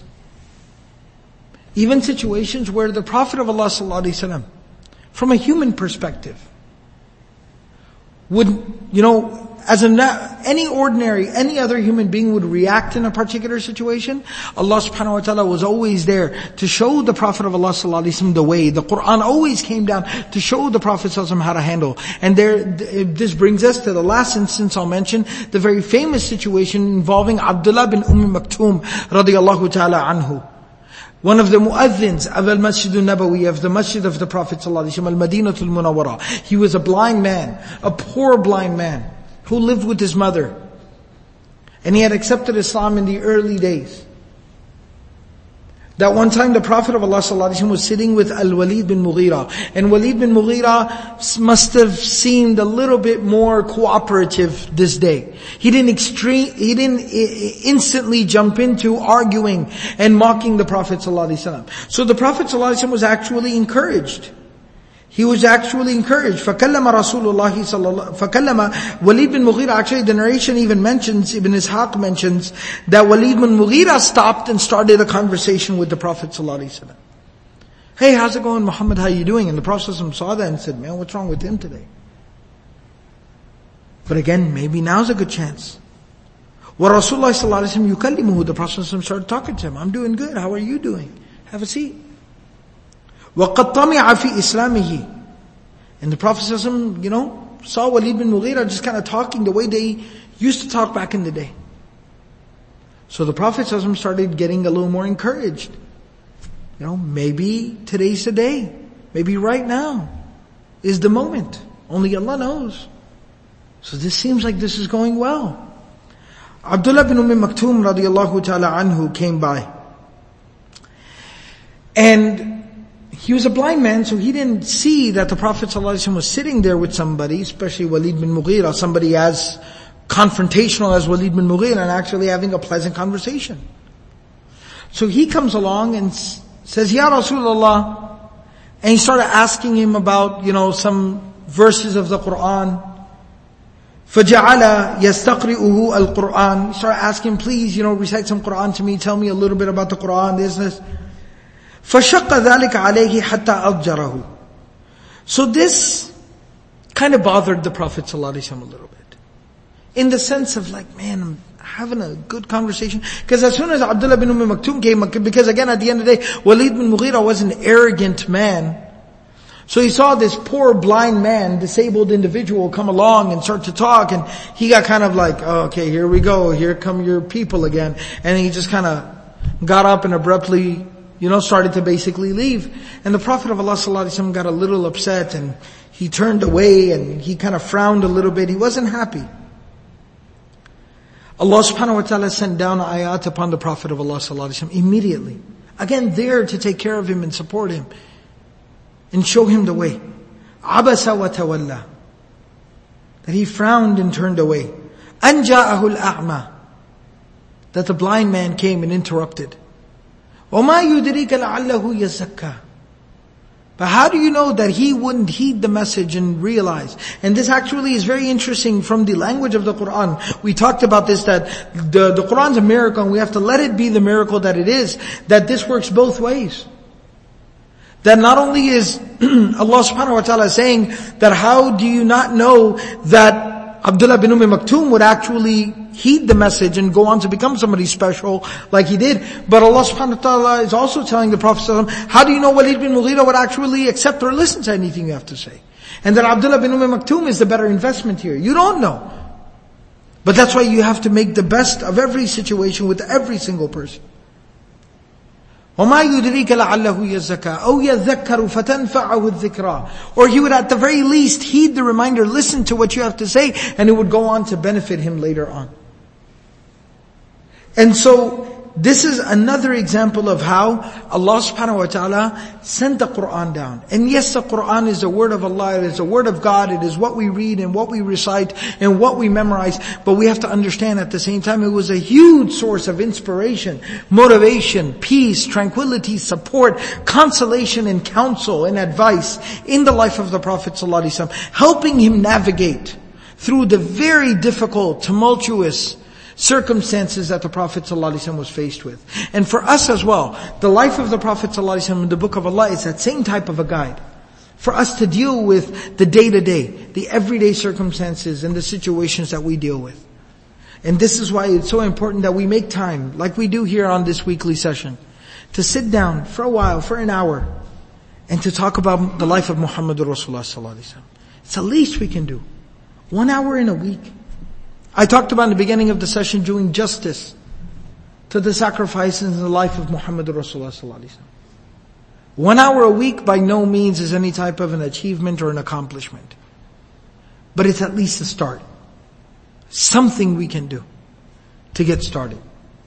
where the Prophet of Allah sallallahu alaihi wasallam, from a human perspective, would, as any other human being would react in a particular situation, Allah subhanahu wa ta'ala was always there to show the Prophet of Allah sallallahu alaihi wasallam the way. The Quran always came down to show the Prophet sallallahu alaihi wasallam how to handle. And this brings us to the last instance I'll mention, the very famous situation involving Abdullah bin Maktoum radiyallahu ta'ala anhu. One of the mu'adhins of al-Masjid al-Nabawi, of the Masjid of the Prophet sallallahu alaihi wasallam, al-Madinatul Munawwara. He was a blind man, a poor blind man, who lived with his mother. And he had accepted Islam in the early days. That one time the Prophet of Allah sallallahu alaihi wasallam was sitting with Al-Walid bin Mughira. And Walid bin Mughira must have seemed a little bit more cooperative this day. He didn't instantly jump into arguing and mocking the Prophet sallallahu alaihi wasallam. So the Prophet sallallahu alaihi wasallam was actually encouraged. He was actually encouraged. فَكَلَّمَ Walid bin Mughira, actually the narration even mentions, Ibn Ishaq mentions, that Walid bin Mughira stopped and started a conversation with the Prophet ﷺ. Hey, how's it going, Muhammad? How you doing? And the Prophet ﷺ saw that and said, man, what's wrong with him today? But again, maybe now's a good chance. وَرَسُولُ اللَّهِ ﷺ يُكَلِّمُهُ. The Prophet ﷺ started talking to him. I'm doing good. How are you doing? Have a seat. وَقَدْ طَمِعَ فِي إِسْلَامِهِ. And the Prophet ﷺ, saw Walid bin Mughira just kind of talking the way they used to talk back in the day. So the Prophet ﷺ started getting a little more encouraged. Maybe today's the day. Maybe right now is the moment. Only Allah knows. So this seems like this is going well. Abdullah bin Maktoum radiyallahu ta'ala anhu came by. And he was a blind man, so he didn't see that the Prophet ﷺ was sitting there with somebody, especially Walid bin Mughira, somebody as confrontational as Walid bin Mughira, and actually having a pleasant conversation. So he comes along and says, Ya Rasulullah, and he started asking him about, some verses of the Quran. فَجَعَلَ يَسْتَقْرِئُهُ الْقُرْآنِ. He started asking him, please, recite some Quran to me, tell me a little bit about the Quran, this. فَشَقَّ ذَلِكَ عَلَيْهِ حَتَّى أَضْجَرَهُ. So this kind of bothered the Prophet ﷺ a little bit. In the sense of man, having a good conversation. Because as soon as Abdullah bin Maktoum came, because again at the end of the day, Walid bin Mughira was an arrogant man. So he saw this poor blind man, disabled individual come along and start to talk, and he got kind of like, oh, okay, here we go, here come your people again. And he just kind of got up and abruptly, started to basically leave. And the Prophet of Allah ﷺ got a little upset, and he turned away and he kind of frowned a little bit. He wasn't happy. Allah subhanahu wa ta'ala sent down ayat upon the Prophet of Allah ﷺ immediately. Again, there to take care of him and support him and show him the way. Abasa wa tawalla. That he frowned and turned away. An ja'ahu al-a'ma. That the blind man came and interrupted. وَمَا يُدْرِيكَ لَعَلَّهُ يَزَّكَّى. But how do you know that he wouldn't heed the message and realize? And this actually is very interesting from the language of the Qur'an. We talked about this, that the Qur'an's a miracle and we have to let it be the miracle that it is. That this works both ways. That not only is Allah subhanahu wa ta'ala saying that how do you not know that Abdullah bin Maktoum would actually heed the message and go on to become somebody special like he did. But Allah subhanahu wa ta'ala is also telling the Prophet ﷺ, how do you know Walid bin Mughira would actually accept or listen to anything you have to say? And that Abdullah bin Maktoum is the better investment here. You don't know. But that's why you have to make the best of every situation with every single person. وَمَا يُدْرِيكَ لَعَلَّهُ يَزَّكَّى أَوْ يَذَّكَّرُ فَتَنْفَعَهُ الذِّكْرَى. Or he would at the very least heed the reminder, listen to what you have to say, and it would go on to benefit him later on. And so, this is another example of how Allah subhanahu wa ta'ala sent the Qur'an down. And yes, the Qur'an is the word of Allah, it is the word of God, it is what we read and what we recite and what we memorize. But we have to understand at the same time, it was a huge source of inspiration, motivation, peace, tranquility, support, consolation and counsel and advice in the life of the Prophet ﷺ, helping him navigate through the very difficult, tumultuous circumstances that the Prophet ﷺ was faced with. And for us as well, the life of the Prophet ﷺ in the Book of Allah is that same type of a guide. For us to deal with the day-to-day, the everyday circumstances and the situations that we deal with. And this is why it's so important that we make time, like we do here on this weekly session, to sit down for a while, for an hour, and to talk about the life of Muhammadur Rasulullah ﷺ. It's the least we can do. 1 hour in a week. I talked about in the beginning of the session doing justice to the sacrifices in the life of Muhammadur Rasulullah ﷺ. 1 hour a week by no means is any type of an achievement or an accomplishment. But it's at least a start. Something we can do to get started.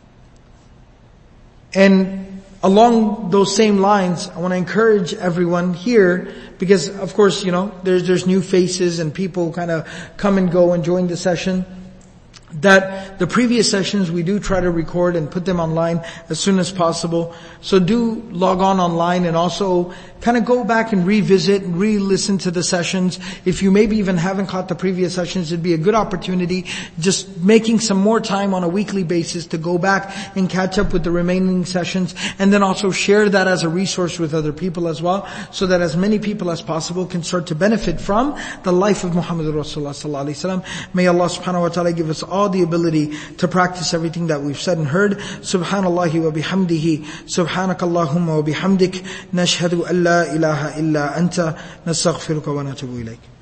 And along those same lines, I want to encourage everyone here, because of course, there's new faces and people kind of come and go and join the session. That the previous sessions we do try to record and put them online as soon as possible. So do log on online and also kind of go back and revisit and re-listen to the sessions. If you maybe even haven't caught the previous sessions, it'd be a good opportunity just making some more time on a weekly basis to go back and catch up with the remaining sessions, and then also share that as a resource with other people as well, so that as many people as possible can start to benefit from the life of Muhammadur Rasulullah sallallahu alaihi wasallam. May Allah subhanahu wa ta'ala give us all the ability to practice everything that we've said and heard. Subhanallahi wa bihamdihi, subhanakallahumma wa bihamdik, nashhadu an la ilaha illa anta, nastaghfiruka wa natubu ilayk.